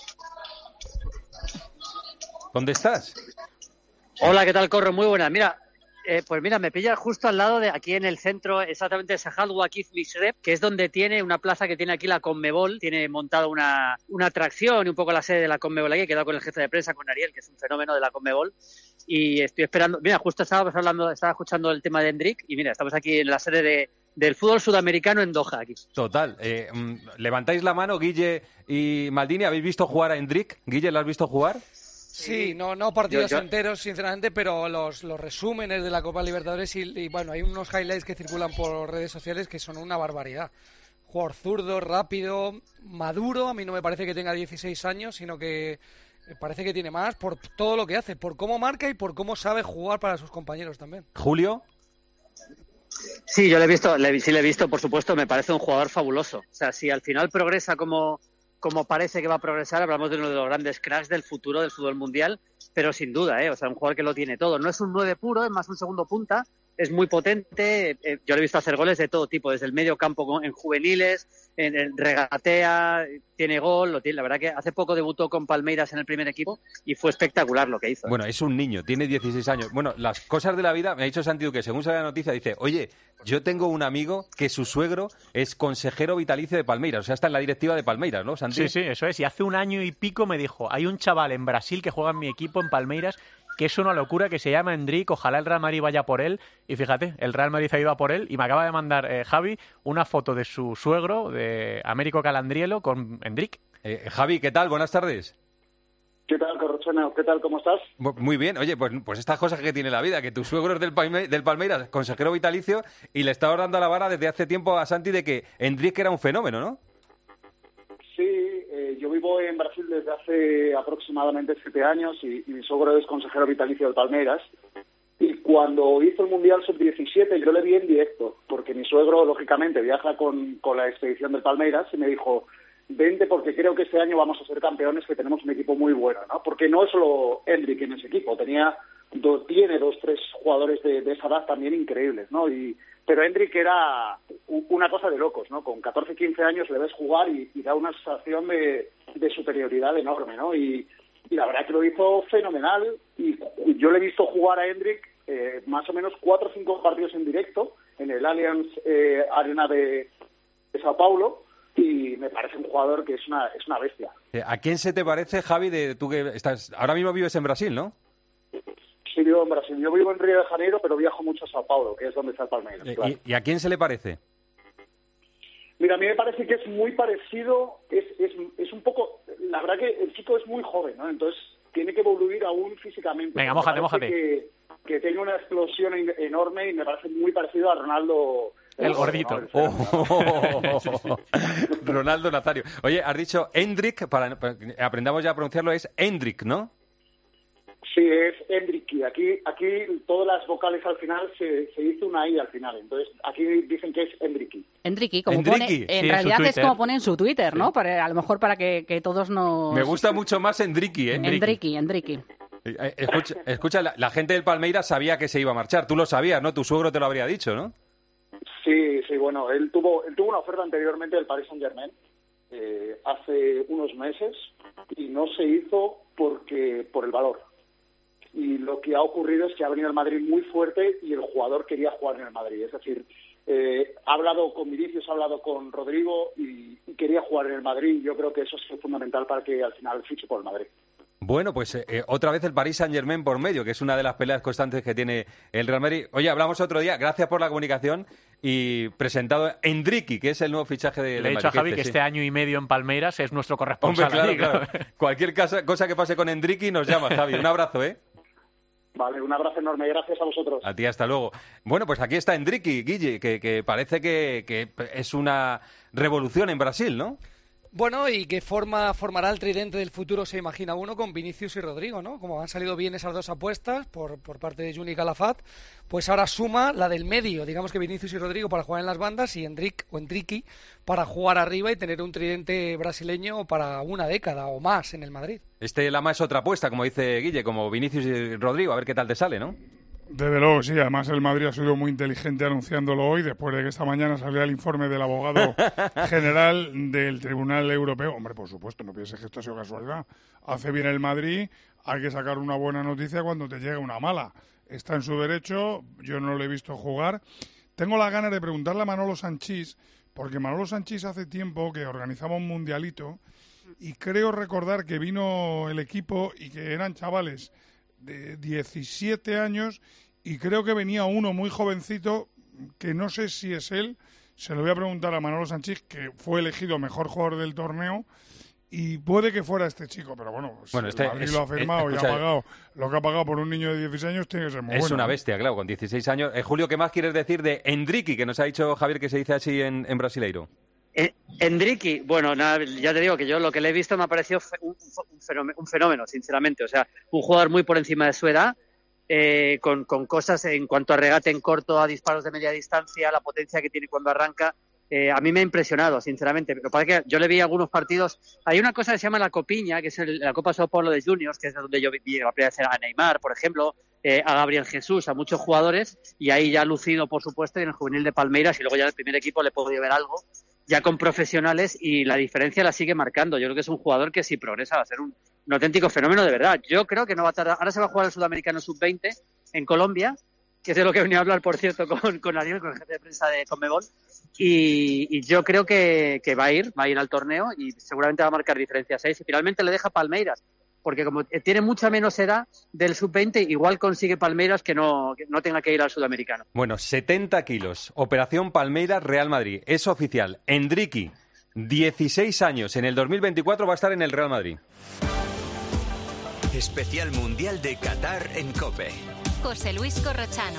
¿Dónde estás? Hola, ¿qué tal, Corro? Muy buena. Mira, eh, pues mira, me pilla justo al lado de aquí en el centro, exactamente de Sahal Wakif Misrep, que es donde tiene una plaza que tiene aquí la Conmebol. Tiene montado una, una atracción y un poco la sede de la Conmebol aquí. He quedado con el jefe de prensa, con Ariel, que es un fenómeno de la Conmebol. y estoy esperando. Mira, justo estábamos hablando, estaba escuchando el tema de Hendrik y mira, estamos aquí en la sede de, del fútbol sudamericano en Doha. Aquí. Total. Eh, levantáis la mano, Guille y Maldini. ¿Habéis visto jugar a Hendrik? Guille, ¿lo has visto jugar? Sí, no, no partidos Yo- yo- enteros, sinceramente, pero los, los resúmenes de la Copa Libertadores y, y, bueno, hay unos highlights que circulan por redes sociales que son una barbaridad. Jugador zurdo, rápido, maduro. A mí no me parece que tenga dieciséis años, sino que me parece que tiene más por todo lo que hace, por cómo marca y por cómo sabe jugar para sus compañeros también. Julio. Sí, yo le he visto, le, sí le he visto, por supuesto, me parece un jugador fabuloso. O sea, si al final progresa como, como parece que va a progresar, hablamos de uno de los grandes cracks del futuro del fútbol mundial, pero sin duda, ¿eh? O sea, un jugador que lo tiene todo. No es un nueve puro, es más un segundo punta, es muy potente. Eh, yo le he visto hacer goles de todo tipo, desde el medio campo con- en juveniles, en, en regatea, tiene gol, lo tiene. La verdad que hace poco debutó con Palmeiras en el primer equipo y fue espectacular lo que hizo. Bueno, es un niño, tiene dieciséis años. Bueno, las cosas de la vida, me ha dicho Santi que según sale la noticia, dice, oye, yo tengo un amigo que su suegro es consejero vitalicio de Palmeiras, o sea, está en la directiva de Palmeiras, ¿no, Santi? Sí, sí, eso es. Y hace un año y pico me dijo, hay un chaval en Brasil que juega en mi equipo, en Palmeiras, que es una locura, que se llama Hendrik, ojalá el Real Madrid vaya por él. Y fíjate, el Real Madrid ha ido a por él y me acaba de mandar eh, Javi una foto de su suegro, de Américo Calandrielo, con Hendrik. Eh, Javi, ¿qué tal? Buenas tardes. ¿Qué tal, Corrochano? ¿Qué tal? ¿Cómo estás? Bu- Muy bien, oye, pues, pues estas cosas que tiene la vida, que tu suegro es del, Palme- del Palmeiras, consejero vitalicio, y le estabas dando la vara desde hace tiempo a Santi de que Hendrik era un fenómeno, ¿no? Sí, eh, yo vivo en Brasil desde hace aproximadamente siete años y, y mi suegro es consejero vitalicio del Palmeiras. Y cuando hizo el Mundial sub diecisiete yo le vi en directo, porque mi suegro, lógicamente, viaja con, con la expedición del Palmeiras y me dijo, vente porque creo que este año vamos a ser campeones, que tenemos un equipo muy bueno, ¿no? Porque no es solo Hendrik en ese equipo, tenía do- tiene dos, tres jugadores de, de esa edad también increíbles, ¿no? Y pero Hendrik era u- una cosa de locos, ¿no? Con catorce, quince años le ves jugar y, y da una sensación de, de superioridad enorme, ¿no? Y, y la verdad que lo hizo fenomenal y yo le he visto jugar a Hendrik eh, más o menos cuatro o cinco partidos en directo en el Allianz eh, Arena de, de Sao Paulo y me parece un jugador que es una, es una bestia. Eh, ¿A quién se te parece, Javi, de tú que estás ahora mismo vives en Brasil, ¿no? Sí, vivo en Brasil. Yo vivo en Río de Janeiro, pero viajo mucho a Sao Paulo, que es donde está el Palmeiras. Eh, claro. ¿y, y a quién se le parece? Mira, a mí me parece que es muy parecido, es, es, es un poco... La verdad que el chico es muy joven, ¿no? Entonces tiene que evoluir aún físicamente. Venga, Me mójate, parece mójate. Que, que tiene una explosión en- enorme y me parece muy parecido a Ronaldo... El ¿no? gordito. El Oh, Ronaldo Nazario. Oye, has dicho Hendrik, para, para que aprendamos ya a pronunciarlo, es Hendrik, ¿no? Sí, es Hendriki. Aquí, aquí todas las vocales al final se, se dice una I al final. Entonces, aquí dicen que es Hendriki. Hendriki, como Hendriki. pone, en Sí, en su realidad es Twitter. como pone en su Twitter, ¿no? Para, a lo mejor para que, que todos nos... Me gusta mucho más Hendriki, ¿eh? Hendriki, Hendriki. Eh, Escucha, escucha la, la gente del Palmeiras sabía que se iba a marchar. Tú lo sabías, ¿no? Tu suegro te lo habría dicho, ¿no? Sí, sí, bueno, él tuvo, él tuvo una oferta anteriormente del Paris Saint-Germain eh, hace unos meses y no se hizo porque por el valor. Y lo que ha ocurrido es que ha venido el Madrid muy fuerte y el jugador quería jugar en el Madrid. Es decir, eh, ha hablado con Vinicius, ha hablado con Rodrigo y, y quería jugar en el Madrid. Yo creo que eso es fundamental para que al final fiche por el Madrid. Bueno, pues eh, eh, otra vez el Paris Saint-Germain por medio, que es una de las peleas constantes que tiene el Real Madrid. Oye, hablamos otro día, gracias por la comunicación y presentado Hendriki, que es el nuevo fichaje de, Le de he dicho a Madrid. Javi que sí. este año y medio en Palmeiras es nuestro Hombre, corresponsal. claro, allí, claro. Cualquier cosa, cosa que pase con Hendriki nos llama, Javi. Un abrazo, ¿eh? Vale, un abrazo enorme. Gracias a vosotros. A ti, hasta luego. Bueno, pues aquí está Hendriki, Guille, que, que parece que, que es una revolución en Brasil, ¿no? Bueno, y qué forma formará el tridente del futuro, se imagina uno, con Vinicius y Rodrigo, ¿no? Como han salido bien esas dos apuestas por, por parte de Juni Calafat, pues ahora suma la del medio, digamos que Vinicius y Rodrigo para jugar en las bandas y Hendrik o Hendriki para jugar arriba y tener un tridente brasileño para una década o más en el Madrid. Este Lama es otra apuesta, como dice Guille, como Vinicius y Rodrigo, a ver qué tal te sale, ¿no? Desde luego, sí. Además, el Madrid ha sido muy inteligente anunciándolo hoy, después de que esta mañana saliera el informe del abogado general del Tribunal Europeo. Hombre, por supuesto, no pienses que esto ha sido casualidad. Hace bien el Madrid, hay que sacar una buena noticia cuando te llega una mala. Está en su derecho, yo no lo he visto jugar. Tengo las ganas de preguntarle a Manolo Sanchís, porque Manolo Sanchís hace tiempo que organizaba un mundialito y creo recordar que vino el equipo y que eran chavales de diecisiete años, y creo que venía uno muy jovencito, que no sé si es él, se lo voy a preguntar a Manolo Sanchís, que fue elegido mejor jugador del torneo, y puede que fuera este chico, pero bueno, si bueno, este el Madrid es, lo ha firmado es, y escucha, ha pagado lo que ha pagado por un niño de dieciséis años, tiene que ser muy es bueno. una bestia, claro, con dieciséis años. Eh, Julio, ¿qué más quieres decir de Endricky, que nos ha dicho Javier que se dice así en, en brasileiro? Eh, Endricky, bueno, nada, ya te digo que yo lo que le he visto me ha parecido fe- un, un, fenómeno, un fenómeno, sinceramente. O sea, un jugador muy por encima de su edad, eh, con, con cosas en cuanto a regate en corto, a disparos de media distancia, la potencia que tiene cuando arranca. Eh, a mí me ha impresionado, sinceramente. Lo que pasa es que yo le vi algunos partidos. Hay una cosa que se llama la Copiña, que es el, la Copa Sao Paulo de Juniors, que es donde yo vi la primera vez a Neymar, por ejemplo, eh, a Gabriel Jesús, a muchos jugadores, y ahí ya ha lucido, por supuesto, y en el juvenil de Palmeiras, y luego ya en el primer equipo le he podido ver algo, ya con profesionales, y la diferencia la sigue marcando. Yo creo que es un jugador que si progresa va a ser un, un auténtico fenómeno de verdad. Yo creo que no va a tardar. Ahora se va a jugar el Sudamericano sub veinte en Colombia, que es de lo que venía a hablar, por cierto, con, con Ariel, con el jefe de prensa de Conmebol, y, y yo creo que, que va a ir, va a ir al torneo y seguramente va a marcar diferencia seis, y finalmente le deja Palmeiras, porque como tiene mucha menos edad del sub veinte, igual consigue Palmeiras que no, que no tenga que ir al Sudamericano. Bueno, setenta kilos, Operación Palmeiras, Real Madrid, es oficial. Endricky, dieciséis años, en el dos mil veinticuatro va a estar en el Real Madrid. Especial Mundial de Qatar en COPE. José Luis Corrochano.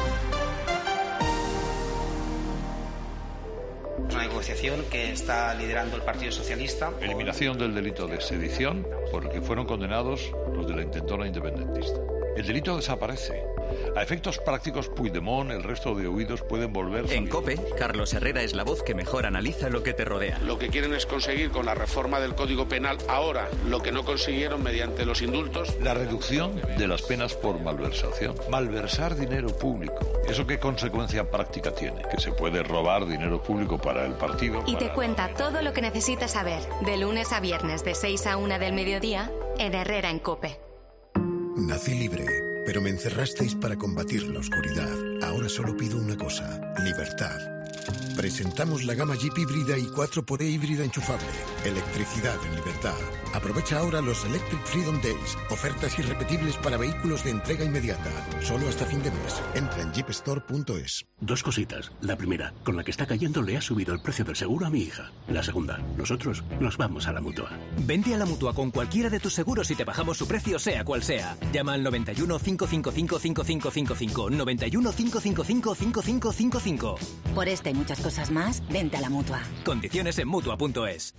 Una negociación que está liderando el Partido Socialista. Eliminación del delito de sedición, porque fueron condenados los de la intentona independentista. El delito desaparece. A efectos prácticos, Puigdemont, el resto de huidos pueden volver... En COPE, Carlos Herrera es la voz que mejor analiza lo que te rodea. Lo que quieren es conseguir con la reforma del Código Penal ahora lo que no consiguieron mediante los indultos. La reducción de las penas por malversación. Malversar dinero público. ¿Eso qué consecuencia práctica tiene? Que se puede robar dinero público para el partido. Y para... te cuenta todo lo que necesitas saber, de lunes a viernes de seis a una del mediodía, en Herrera en COPE. Nací libre, pero me encerrasteis para combatir la oscuridad. Ahora solo pido una cosa, libertad. Presentamos la gama Jeep híbrida y cuatro por E híbrida enchufable. Electricidad en libertad. Aprovecha ahora los Electric Freedom Days. Ofertas irrepetibles para vehículos de entrega inmediata. Solo hasta fin de mes. Entra en jeep store punto es. Dos cositas. La primera, con la que está cayendo le ha subido el precio del seguro a mi hija. La segunda, nosotros nos vamos a la Mutua. Vente a la Mutua con cualquiera de tus seguros y te bajamos su precio sea cual sea. Llama al noventa y uno, cinco cinco cinco, cinco cinco cinco cinco, noventa y uno, cinco cinco cinco, cinco cinco cinco cinco. Por esta y muchas cosas más, vente a la Mutua. Condiciones en Mutua punto es.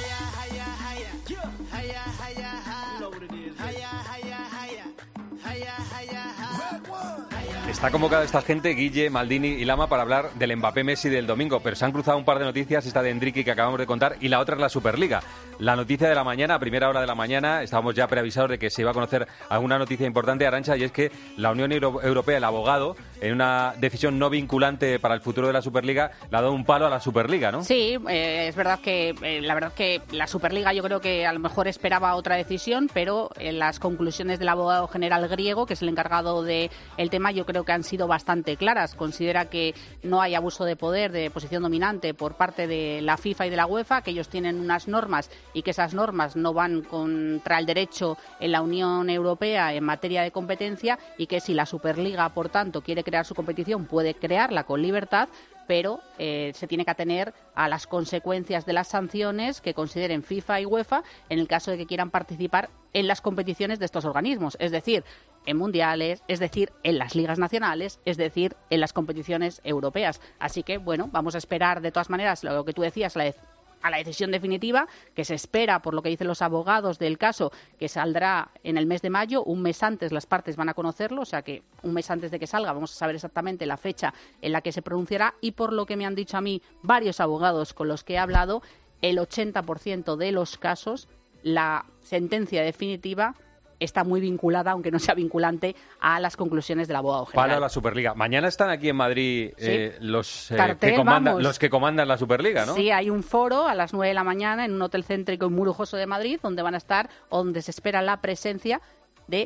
Está convocada esta gente, Guille, Maldini y Lama, para hablar del Mbappé Messi del domingo, pero se han cruzado un par de noticias, esta de Endricky que acabamos de contar y la otra es la Superliga. La noticia de la mañana, a primera hora de la mañana, estábamos ya preavisados de que se iba a conocer alguna noticia importante, Arantxa, y es que la Unión Euro- Europea, el abogado, en una decisión no vinculante para el futuro de la Superliga, le ha dado un palo a la Superliga, ¿no? Sí, eh, es verdad que eh, la verdad que la Superliga yo creo que a lo mejor esperaba otra decisión, pero en las conclusiones del abogado general griego, que es el encargado del tema, yo creo que han sido bastante claras. Considera que no hay abuso de poder, de posición dominante por parte de la FIFA y de la UEFA, que ellos tienen unas normas y que esas normas no van contra el derecho en la Unión Europea en materia de competencia y que si la Superliga, por tanto, quiere crear su competición, puede crearla con libertad, pero eh, se tiene que atener a las consecuencias de las sanciones que consideren FIFA y UEFA en el caso de que quieran participar en las competiciones de estos organismos, es decir, en mundiales, es decir, en las ligas nacionales, es decir, en las competiciones europeas. Así que, bueno, vamos a esperar de todas maneras lo que tú decías, la de a la decisión definitiva, que se espera, por lo que dicen los abogados del caso, que saldrá en el mes de mayo. Un mes antes las partes van a conocerlo, o sea que un mes antes de que salga vamos a saber exactamente la fecha en la que se pronunciará, y por lo que me han dicho a mí varios abogados con los que he hablado, el ochenta por ciento de los casos la sentencia definitiva está muy vinculada, aunque no sea vinculante, a las conclusiones del abogado general. Para la Superliga. Mañana están aquí en Madrid eh, sí. los, eh, Cartel, que comandan, vamos. los que comandan la Superliga, ¿no? Sí, hay un foro a las nueve de la mañana en un hotel céntrico muy lujoso de Madrid, donde van a estar, donde se espera la presencia de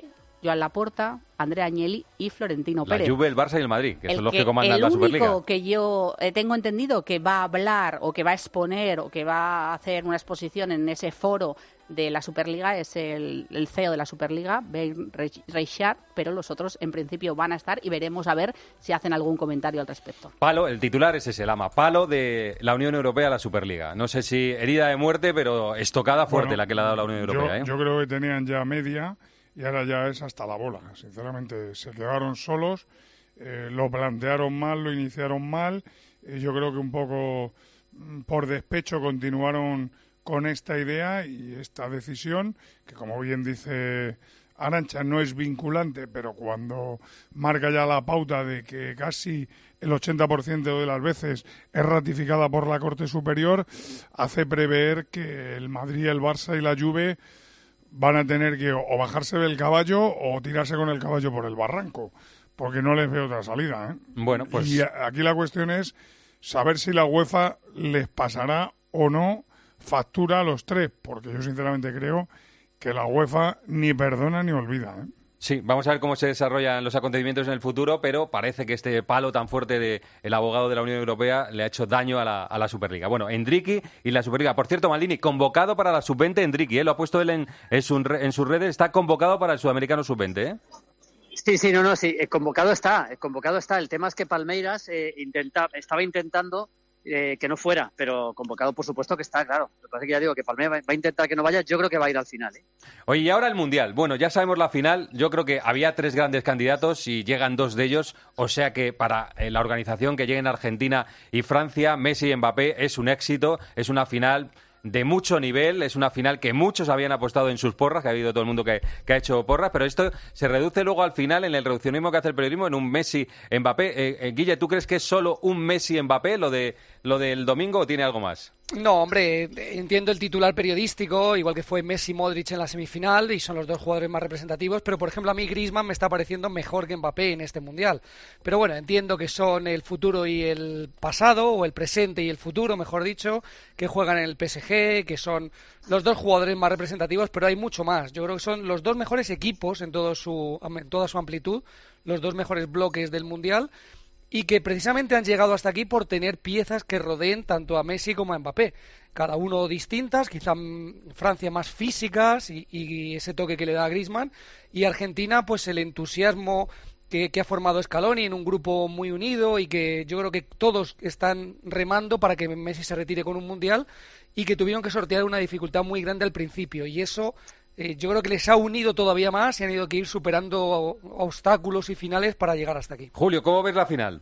Joan Laporta, Andrea Agnelli y Florentino La Pérez. Juve, el Barça y el Madrid, que El son los que- que comandan la El Superliga. único que yo eh, tengo entendido que va a hablar o que va a exponer o que va a hacer una exposición en ese foro de la Superliga es el, el C E O de la Superliga, Ben Reichard, pero los otros en principio van a estar y veremos a ver si hacen algún comentario al respecto. Palo, el titular es ese, Lama. Palo de la Unión Europea a la Superliga. No sé si herida de muerte, pero estocada fuerte Bueno, la que le ha dado la Unión Europea. Yo, ¿eh? yo creo que tenían ya media y ahora ya es hasta la bola. Sinceramente, se quedaron solos, eh, lo plantearon mal, lo iniciaron mal. Y yo creo que un poco mm, por despecho continuaron con esta idea y esta decisión, que como bien dice Arantxa, no es vinculante, pero cuando marca ya la pauta de que casi el ochenta por ciento de las veces es ratificada por la Corte Superior, hace prever que el Madrid, el Barça y la Juve van a tener que o bajarse del caballo o tirarse con el caballo por el barranco, porque no les veo otra salida, ¿eh? Bueno, pues... Y a- aquí la cuestión es saber si la UEFA les pasará o no factura a los tres, porque yo sinceramente creo que la UEFA ni perdona ni olvida, ¿eh? Sí, vamos a ver cómo se desarrollan los acontecimientos en el futuro, pero parece que este palo tan fuerte del abogado de la Unión Europea le ha hecho daño a la, a la Superliga. Bueno, Endriqui y la Superliga. Por cierto, Maldini, convocado para la sub veinte Endriqui, ¿eh? Lo ha puesto él en, en, su- en sus redes, está convocado para el Sudamericano sub veinte, ¿eh? Sí, sí, no, no, sí, eh, convocado está, eh, convocado está. El tema es que Palmeiras eh, intenta, estaba intentando eh, que no fuera, pero convocado por supuesto que está, claro. Lo que pasa es que ya digo que Palmeiras va a intentar que no vaya, yo creo que va a ir al final, ¿eh? Oye, y ahora el Mundial. Bueno, ya sabemos la final. Yo creo que había tres grandes candidatos y llegan dos de ellos. O sea que para eh, la organización que lleguen Argentina y Francia, Messi y Mbappé, es un éxito. Es una final de mucho nivel. Es una final que muchos habían apostado en sus porras, que ha habido todo el mundo que, que ha hecho porras. Pero esto se reduce luego al final, en el reduccionismo que hace el periodismo, en un Messi-Mbappé. Eh, eh, Guille, ¿tú crees que es solo un Messi-Mbappé lo, de, lo del domingo o tiene algo más? No, hombre, entiendo el titular periodístico, igual que fue Messi-Modric en la semifinal, y son los dos jugadores más representativos, pero por ejemplo a mí Griezmann me está pareciendo mejor que Mbappé en este Mundial. Pero bueno, entiendo que son el futuro y el pasado, o el presente y el futuro, mejor dicho, que juegan en el P S G, que son los dos jugadores más representativos, pero hay mucho más. Yo creo que son los dos mejores equipos en, todo su, en toda su amplitud, los dos mejores bloques del Mundial, y que precisamente han llegado hasta aquí por tener piezas que rodeen tanto a Messi como a Mbappé. Cada uno distintas, quizá mm, Francia más físicas y, y ese toque que le da a Griezmann, y Argentina pues el entusiasmo que, que ha formado Scaloni en un grupo muy unido y que yo creo que todos están remando para que Messi se retire con un Mundial y que tuvieron que sortear una dificultad muy grande al principio, y eso eh, yo creo que les ha unido todavía más y han ido que ir superando obstáculos y finales para llegar hasta aquí. Julio, ¿cómo ves la final?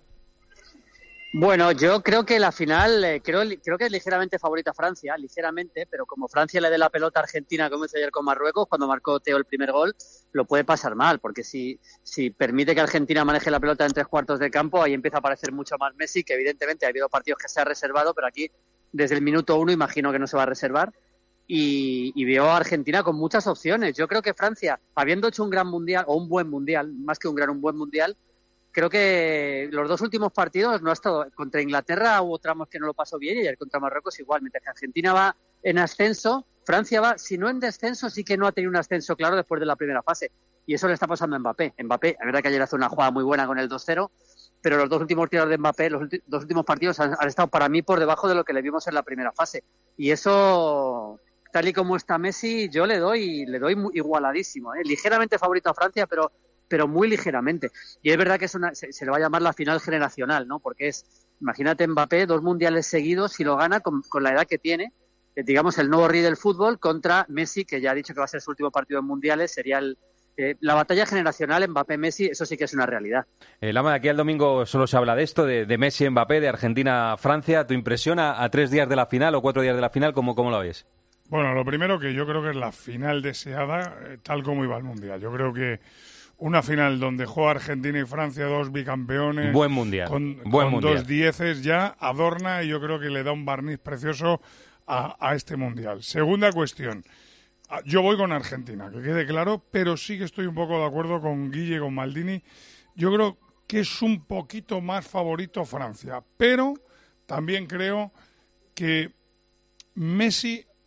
Bueno, yo creo que la final, eh, creo, creo que es ligeramente favorita Francia, ligeramente, pero como Francia le dé la pelota a Argentina, como hizo ayer con Marruecos, cuando marcó Teo el primer gol, lo puede pasar mal, porque si, si permite que Argentina maneje la pelota en tres cuartos de campo, ahí empieza a aparecer mucho más Messi, que evidentemente ha habido partidos que se ha reservado, pero aquí desde el minuto uno imagino que no se va a reservar. Y, y veo a Argentina con muchas opciones. Yo creo que Francia, habiendo hecho un gran mundial, o un buen mundial, más que un gran, un buen mundial, creo que los dos últimos partidos no ha estado. Contra Inglaterra hubo tramos que no lo pasó bien y ayer contra Marruecos igual. Mientras que Argentina va en ascenso, Francia va, si no en descenso, sí que no ha tenido un ascenso claro después de la primera fase. Y eso le está pasando a Mbappé. Mbappé, la verdad que ayer hace una jugada muy buena con el dos cero, pero los dos últimos tiros de Mbappé, los ulti- dos últimos partidos han, han estado para mí por debajo de lo que le vimos en la primera fase. Y eso, tal y como está Messi, yo le doy le doy muy igualadísimo, ¿eh? Ligeramente favorito a Francia, pero pero muy ligeramente. Y es verdad que es una, se, se le va a llamar la final generacional, ¿no? Porque es, imagínate Mbappé, dos mundiales seguidos, si lo gana con, con la edad que tiene, eh, digamos el nuevo rey del fútbol, contra Messi, que ya ha dicho que va a ser su último partido en mundiales, sería el, eh, la batalla generacional Mbappé-Messi, eso sí que es una realidad. Eh, Lama, de aquí al domingo solo se habla de esto, de, de Messi-Mbappé, de Argentina-Francia. ¿Tu impresión a, a tres días de la final o cuatro días de la final, cómo, cómo lo ves? Bueno, lo primero que yo creo que es la final deseada, eh, tal como iba el Mundial. Yo creo que una final donde juega Argentina y Francia, dos bicampeones. Buen mundial. Con, Buen con mundial. dos dieces ya, adorna y yo creo que le da un barniz precioso a, a este Mundial. Segunda cuestión. Yo voy con Argentina, que quede claro, pero sí que estoy un poco de acuerdo con Guille y con Maldini. Yo creo que es un poquito más favorito Francia, pero también creo que Messi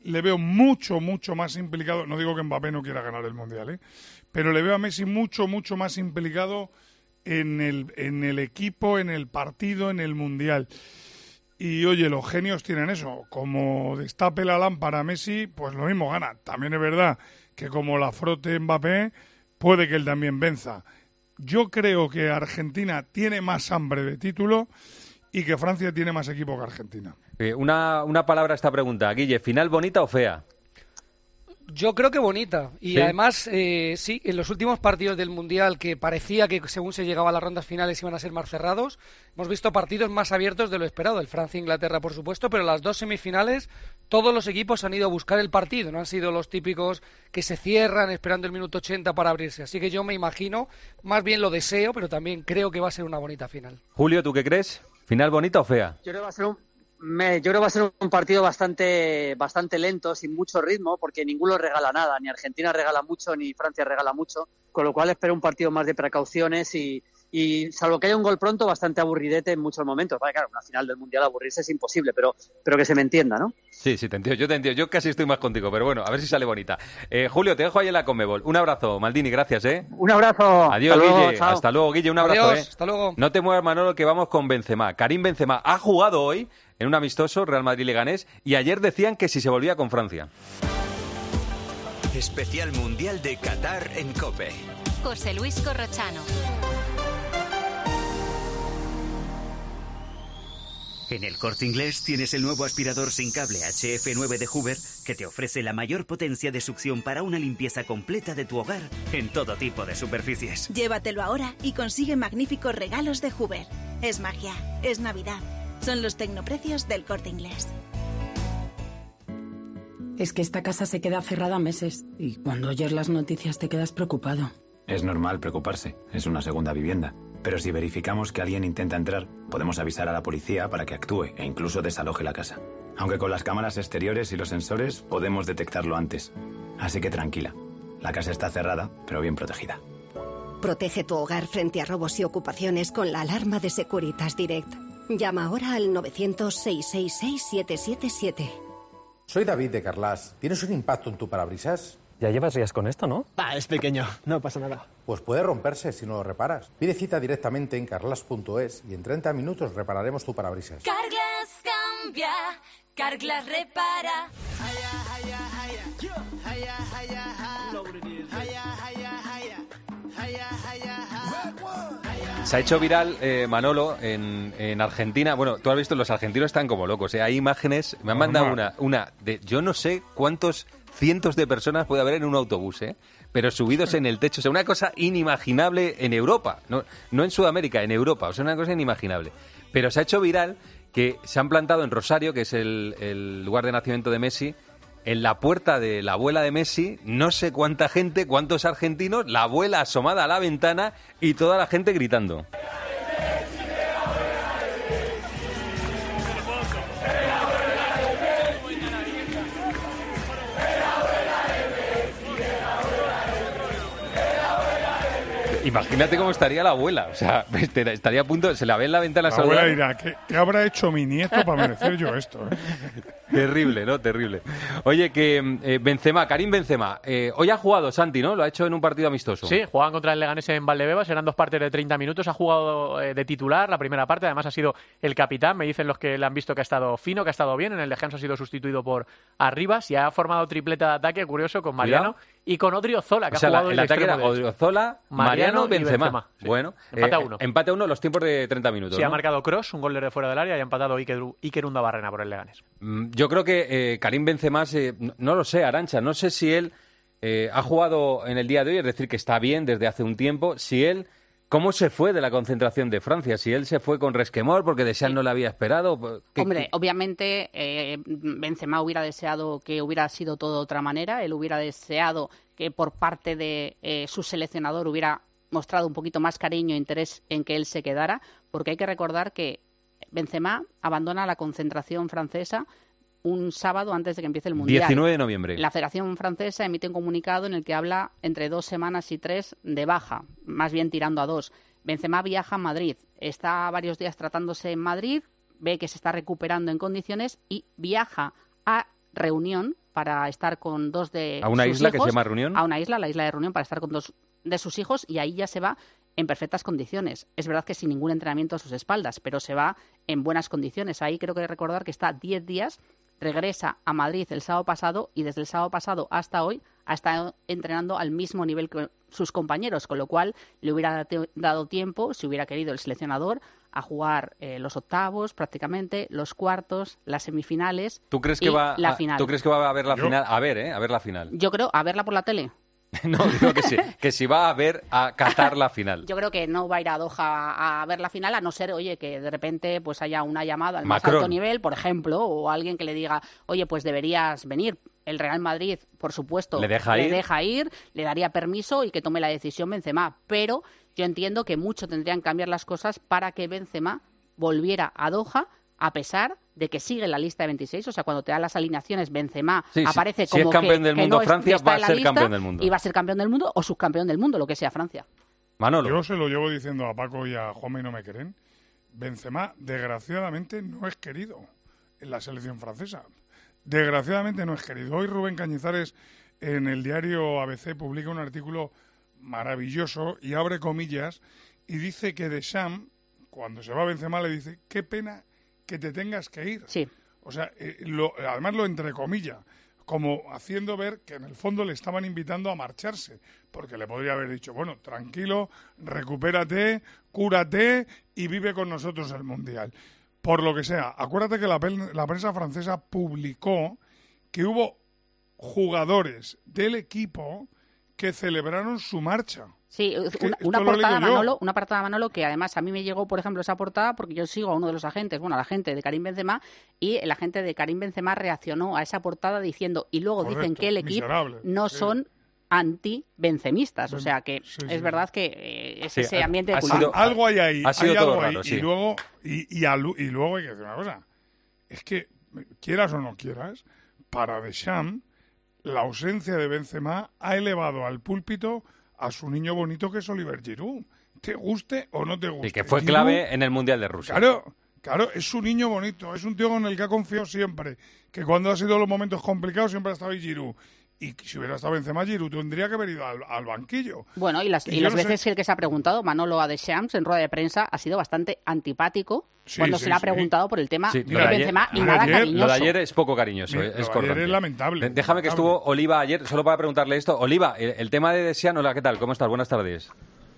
le veo mucho, mucho más implicado, no digo que Mbappé no quiera ganar el Mundial, ¿eh? Pero le veo a Messi mucho, mucho más implicado en el, en el equipo, en el partido, en el Mundial. Y oye, los genios tienen eso, como destape la lámpara Messi, pues lo mismo gana. También es verdad que como la frote Mbappé, puede que él también venza. Yo creo que Argentina tiene más hambre de título y que Francia tiene más equipo que Argentina. Eh, una, una palabra a esta pregunta, Guille, ¿final bonita o fea? Yo creo que bonita. Y ¿Sí? además, eh, sí, en los últimos partidos del Mundial, que parecía que según se llegaba a las rondas finales iban a ser más cerrados, hemos visto partidos más abiertos de lo esperado. El Francia-Inglaterra, por supuesto, pero las dos semifinales, todos los equipos han ido a buscar el partido. No han sido los típicos que se cierran esperando el minuto ochenta para abrirse. Así que yo me imagino, más bien lo deseo, pero también creo que va a ser una bonita final. Julio, ¿tú qué crees? ¿Final bonita o fea? Yo creo que va a ser un Me, yo creo que va a ser un partido bastante bastante lento, sin mucho ritmo, porque ninguno regala nada, ni Argentina regala mucho, ni Francia regala mucho, con lo cual espero un partido más de precauciones y, y salvo que haya un gol pronto, bastante aburridete en muchos momentos. Vale, claro, una final del Mundial aburrirse es imposible, pero, pero que se me entienda, ¿no? Sí, sí, te entiendo, yo te entiendo, yo casi estoy más contigo, pero bueno, a ver si sale bonita. Eh, Julio, te dejo ahí en la Conmebol. Un abrazo, Maldini, gracias, ¿eh? Un abrazo. Adiós, hasta Guille. Luego, chao. Hasta luego, Guille, un abrazo, Adiós, ¿eh? hasta luego. No te muevas, Manolo, que vamos con Benzema. Karim Benzema ha jugado hoy en un amistoso Real Madrid-Leganés y ayer decían que si se volvía con Francia. Especial Mundial de Qatar en COPE. José Luis Corrochano. En el Corte Inglés tienes el nuevo aspirador sin cable H F nueve de Hoover que te ofrece la mayor potencia de succión para una limpieza completa de tu hogar en todo tipo de superficies. Llévatelo ahora y consigue magníficos regalos de Hoover. Es magia, es Navidad. Son los tecnoprecios del Corte Inglés. Es que esta casa se queda cerrada meses y cuando oyes las noticias te quedas preocupado. Es normal preocuparse, es una segunda vivienda. Pero si verificamos que alguien intenta entrar, podemos avisar a la policía para que actúe e incluso desaloje la casa. Aunque con las cámaras exteriores y los sensores podemos detectarlo antes. Así que tranquila, la casa está cerrada, pero bien protegida. Protege tu hogar frente a robos y ocupaciones con la alarma de Securitas Direct. Llama ahora al novecientos, seiscientos sesenta y seis, siete siete siete. Soy David de Carlas. ¿Tienes un impacto en tu parabrisas? Ya llevas días con esto, ¿no? Ah, es pequeño, no pasa nada. Pues puede romperse si no lo reparas. Pide cita directamente en carlas punto es y en treinta minutos repararemos tu parabrisas. Carglass cambia, Carglass repara. Se ha hecho viral, eh, Manolo, en, en Argentina. Bueno, tú has visto, los argentinos están como locos, ¿eh? Hay imágenes, me han mandado una, una de yo no sé cuántos cientos de personas puede haber en un autobús, ¿eh? Pero subidos en el techo. O sea, una cosa inimaginable en Europa. No, no en Sudamérica, en Europa. O sea, una cosa inimaginable. Pero se ha hecho viral que se han plantado en Rosario, que es el, el lugar de nacimiento de Messi, en la puerta de la abuela de Messi, no sé cuánta gente, cuántos argentinos, la abuela asomada a la ventana y toda la gente gritando. Imagínate cómo estaría la abuela. O sea, estaría a punto, se la ve en la ventana. La abuela dirá, ¿qué, ¿qué habrá hecho mi nieto para merecer yo esto? ¿Eh? Terrible, ¿no? Terrible. Oye, que eh, Benzema, Karim Benzema, eh, hoy ha jugado Santi, ¿no? Lo ha hecho en un partido amistoso. Sí, jugaban contra el Leganés en Valdebebas, eran dos partes de treinta minutos, ha jugado eh, de titular la primera parte, además ha sido el capitán, me dicen los que le han visto que ha estado fino, que ha estado bien, en el descanso ha sido sustituido por Arribas y ha formado tripleta de ataque, curioso, con Mariano. Cuidado. Y con Odriozola, que o sea, ha jugado el, el ataque era Odriozola, Mariano, Mariano Benzema. Benzema. Sí. Bueno, empate a eh, uno. Empate a uno los tiempos de treinta minutos. Sí, ¿no? Ha marcado Kroos, un gol de fuera del área, y ha empatado Iker, Iker Undabarrena por el Leganés. Yo creo que eh, Karim Benzema, eh, no, no lo sé, Arantxa, no sé si él eh, ha jugado en el día de hoy, es decir, que está bien desde hace un tiempo, si él... ¿Cómo se fue de la concentración de Francia? Si él se fue con resquemor porque Deschamps no le había esperado. ¿Qué, Hombre, qué? obviamente eh, Benzema hubiera deseado que hubiera sido todo de otra manera. Él hubiera deseado que por parte de eh, su seleccionador hubiera mostrado un poquito más cariño e interés en que él se quedara, porque hay que recordar que Benzema abandona la concentración francesa un sábado antes de que empiece el Mundial. diecinueve de noviembre. La Federación Francesa emite un comunicado en el que habla entre dos semanas y tres de baja, más bien tirando a dos. Benzema viaja a Madrid, está varios días tratándose en Madrid, ve que se está recuperando en condiciones y viaja a Reunión, para estar con dos de ¿A una sus isla hijos, que se llama Reunión? A una isla, la isla de Reunión, para estar con dos de sus hijos, y ahí ya se va en perfectas condiciones. Es verdad que sin ningún entrenamiento a sus espaldas, pero se va en buenas condiciones. Ahí creo que recordar que está diez días, regresa a Madrid el sábado pasado y desde el sábado pasado hasta hoy ha estado entrenando al mismo nivel que sus compañeros, con lo cual le hubiera dado tiempo, si hubiera querido el seleccionador, a jugar eh, los octavos prácticamente, los cuartos, las semifinales ¿Tú crees y que va la a, final. ¿Tú crees que va a ver la Yo- final? A ver, ¿eh? A ver la final. Yo creo, a verla por la tele. No, digo que sí, que si va a ver a Qatar la final. Yo creo que no va a ir a Doha a ver la final, a no ser, oye, que de repente pues haya una llamada al más Macron. alto nivel, por ejemplo, o alguien que le diga, oye, pues deberías venir. El Real Madrid, por supuesto, ¿Le deja ir? deja ir, le daría permiso y que tome la decisión Benzema. Pero yo entiendo que mucho tendrían que cambiar las cosas para que Benzema volviera a Doha, a pesar de que sigue en la lista de veintiséis. O sea, cuando te dan las alineaciones, Benzema Sí, sí. aparece Si como es campeón que, del que mundo no es- Francia, está va en a la ser lista campeón del mundo. y va a ser campeón del mundo o subcampeón del mundo, lo que sea Francia. Manolo. Yo se lo llevo diciendo a Paco y a Juanma y no me creen. Benzema, desgraciadamente, no es querido en la selección francesa. Desgraciadamente no es querido. Hoy Rubén Cañizares en el diario A B C publica un artículo maravilloso y abre comillas y dice que Deschamps, cuando se va a Benzema, le dice, qué pena que te tengas que ir. Sí. O sea, eh, lo, además lo entrecomilla, como haciendo ver que en el fondo le estaban invitando a marcharse, porque le podría haber dicho, bueno, tranquilo, recupérate, cúrate y vive con nosotros el Mundial. Por lo que sea, acuérdate que la, pel- la prensa francesa publicó que hubo jugadores del equipo que celebraron su marcha. Sí, que una, esto una lo portada, leo yo. Manolo, una portada, Manolo, que además a mí me llegó, por ejemplo, esa portada porque yo sigo a uno de los agentes, bueno, al agente de Karim Benzema, y el agente de Karim Benzema reaccionó a esa portada diciendo, y luego Correcto, dicen que el equipo miserable, no sí. son anti-bencemistas. O Ben- sea que sí, es sí. verdad que eh, es Sí, ese ha- ambiente de ha cultura. sido- Algo hay ahí, ha sido hay todo algo raro, ahí. sí. Y luego, y, y, alu- y luego hay que decir una cosa, es que, quieras o no quieras, para Deschamps, la ausencia de Benzema ha elevado al púlpito a su niño bonito que es Oliver Giroud. Te guste o no te guste. Y que fue Giroud, clave en el Mundial de Rusia. Claro, claro, es su niño bonito, es un tío con el que ha confiado siempre, que cuando ha sido los momentos complicados siempre ha estado ahí Giroud. Y si hubiera estado Benzema, Giroud tendría que haber ido al, al banquillo. Bueno, y las, y yo las no sé- veces que el que se ha preguntado, Manolo a Deschamps, en rueda de prensa, ha sido bastante antipático Sí, cuando sí, se le ha sí. preguntado por el tema Sí, de lo de ayer- Benzema y lo de nada ayer- cariñoso. Lo de ayer es poco cariñoso, Mira, eh, lo es de ayer cortante. es lamentable. De- Déjame que lamentable. estuvo Oliva ayer, solo para preguntarle esto. Oliva, el, el tema de Deschamps, hola, ¿qué tal? ¿Cómo estás? Buenas tardes.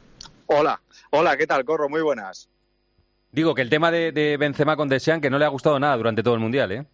Hola, hola, ¿qué tal, Corro? Muy buenas. Digo que el tema de, de Benzema con Deschamps, que no le ha gustado nada durante todo el Mundial, ¿eh?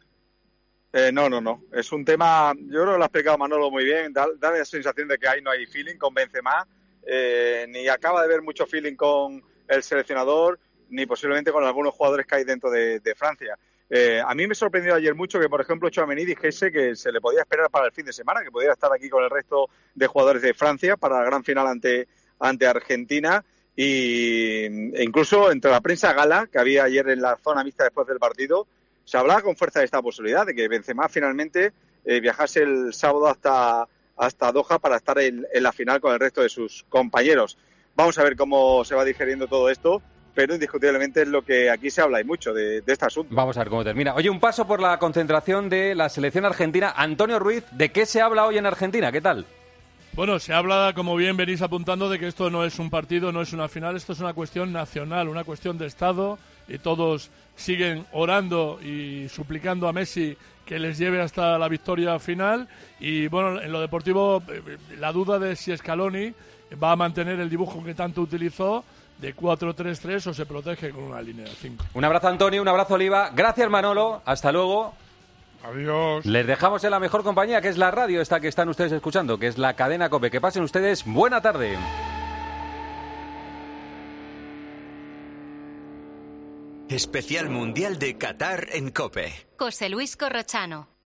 Eh, no, no, no. Es un tema, yo creo que lo ha explicado Manolo muy bien. Da, da la sensación de que ahí no hay feeling con Benzema, eh, ni acaba de haber mucho feeling con el seleccionador, ni posiblemente con algunos jugadores que hay dentro de, de Francia. Eh, a mí me sorprendió ayer mucho que, por ejemplo, Tchouaméni dijese que se le podía esperar para el fin de semana, que podía estar aquí con el resto de jugadores de Francia para la gran final ante, ante Argentina. Y, e incluso entre la prensa gala que había ayer en la zona mixta después del partido, se hablaba con fuerza de esta posibilidad, de que Benzema finalmente eh, viajase el sábado hasta, hasta Doha para estar en, en la final con el resto de sus compañeros. Vamos a ver cómo se va digeriendo todo esto, pero indiscutiblemente es lo que aquí se habla y mucho de, de este asunto. Vamos a ver cómo termina. Oye, un paso por la concentración de la selección argentina. Antonio Ruiz, ¿de qué se habla hoy en Argentina? ¿Qué tal? Bueno, se habla, como bien venís apuntando, de que esto no es un partido, no es una final, esto es una cuestión nacional, una cuestión de Estado, y todos siguen orando y suplicando a Messi que les lleve hasta la victoria final. Y bueno, en lo deportivo, la duda de si Scaloni va a mantener el dibujo que tanto utilizó de cuatro tres tres o se protege con una línea de cinco. Un abrazo, Antonio, un abrazo, Oliva. Gracias, Manolo. Hasta luego. Adiós. Les dejamos en la mejor compañía, que es la radio esta que están ustedes escuchando, que es la cadena COPE. Que pasen ustedes buena tarde. Especial Mundial de Qatar en COPE. José Luis Corrochano.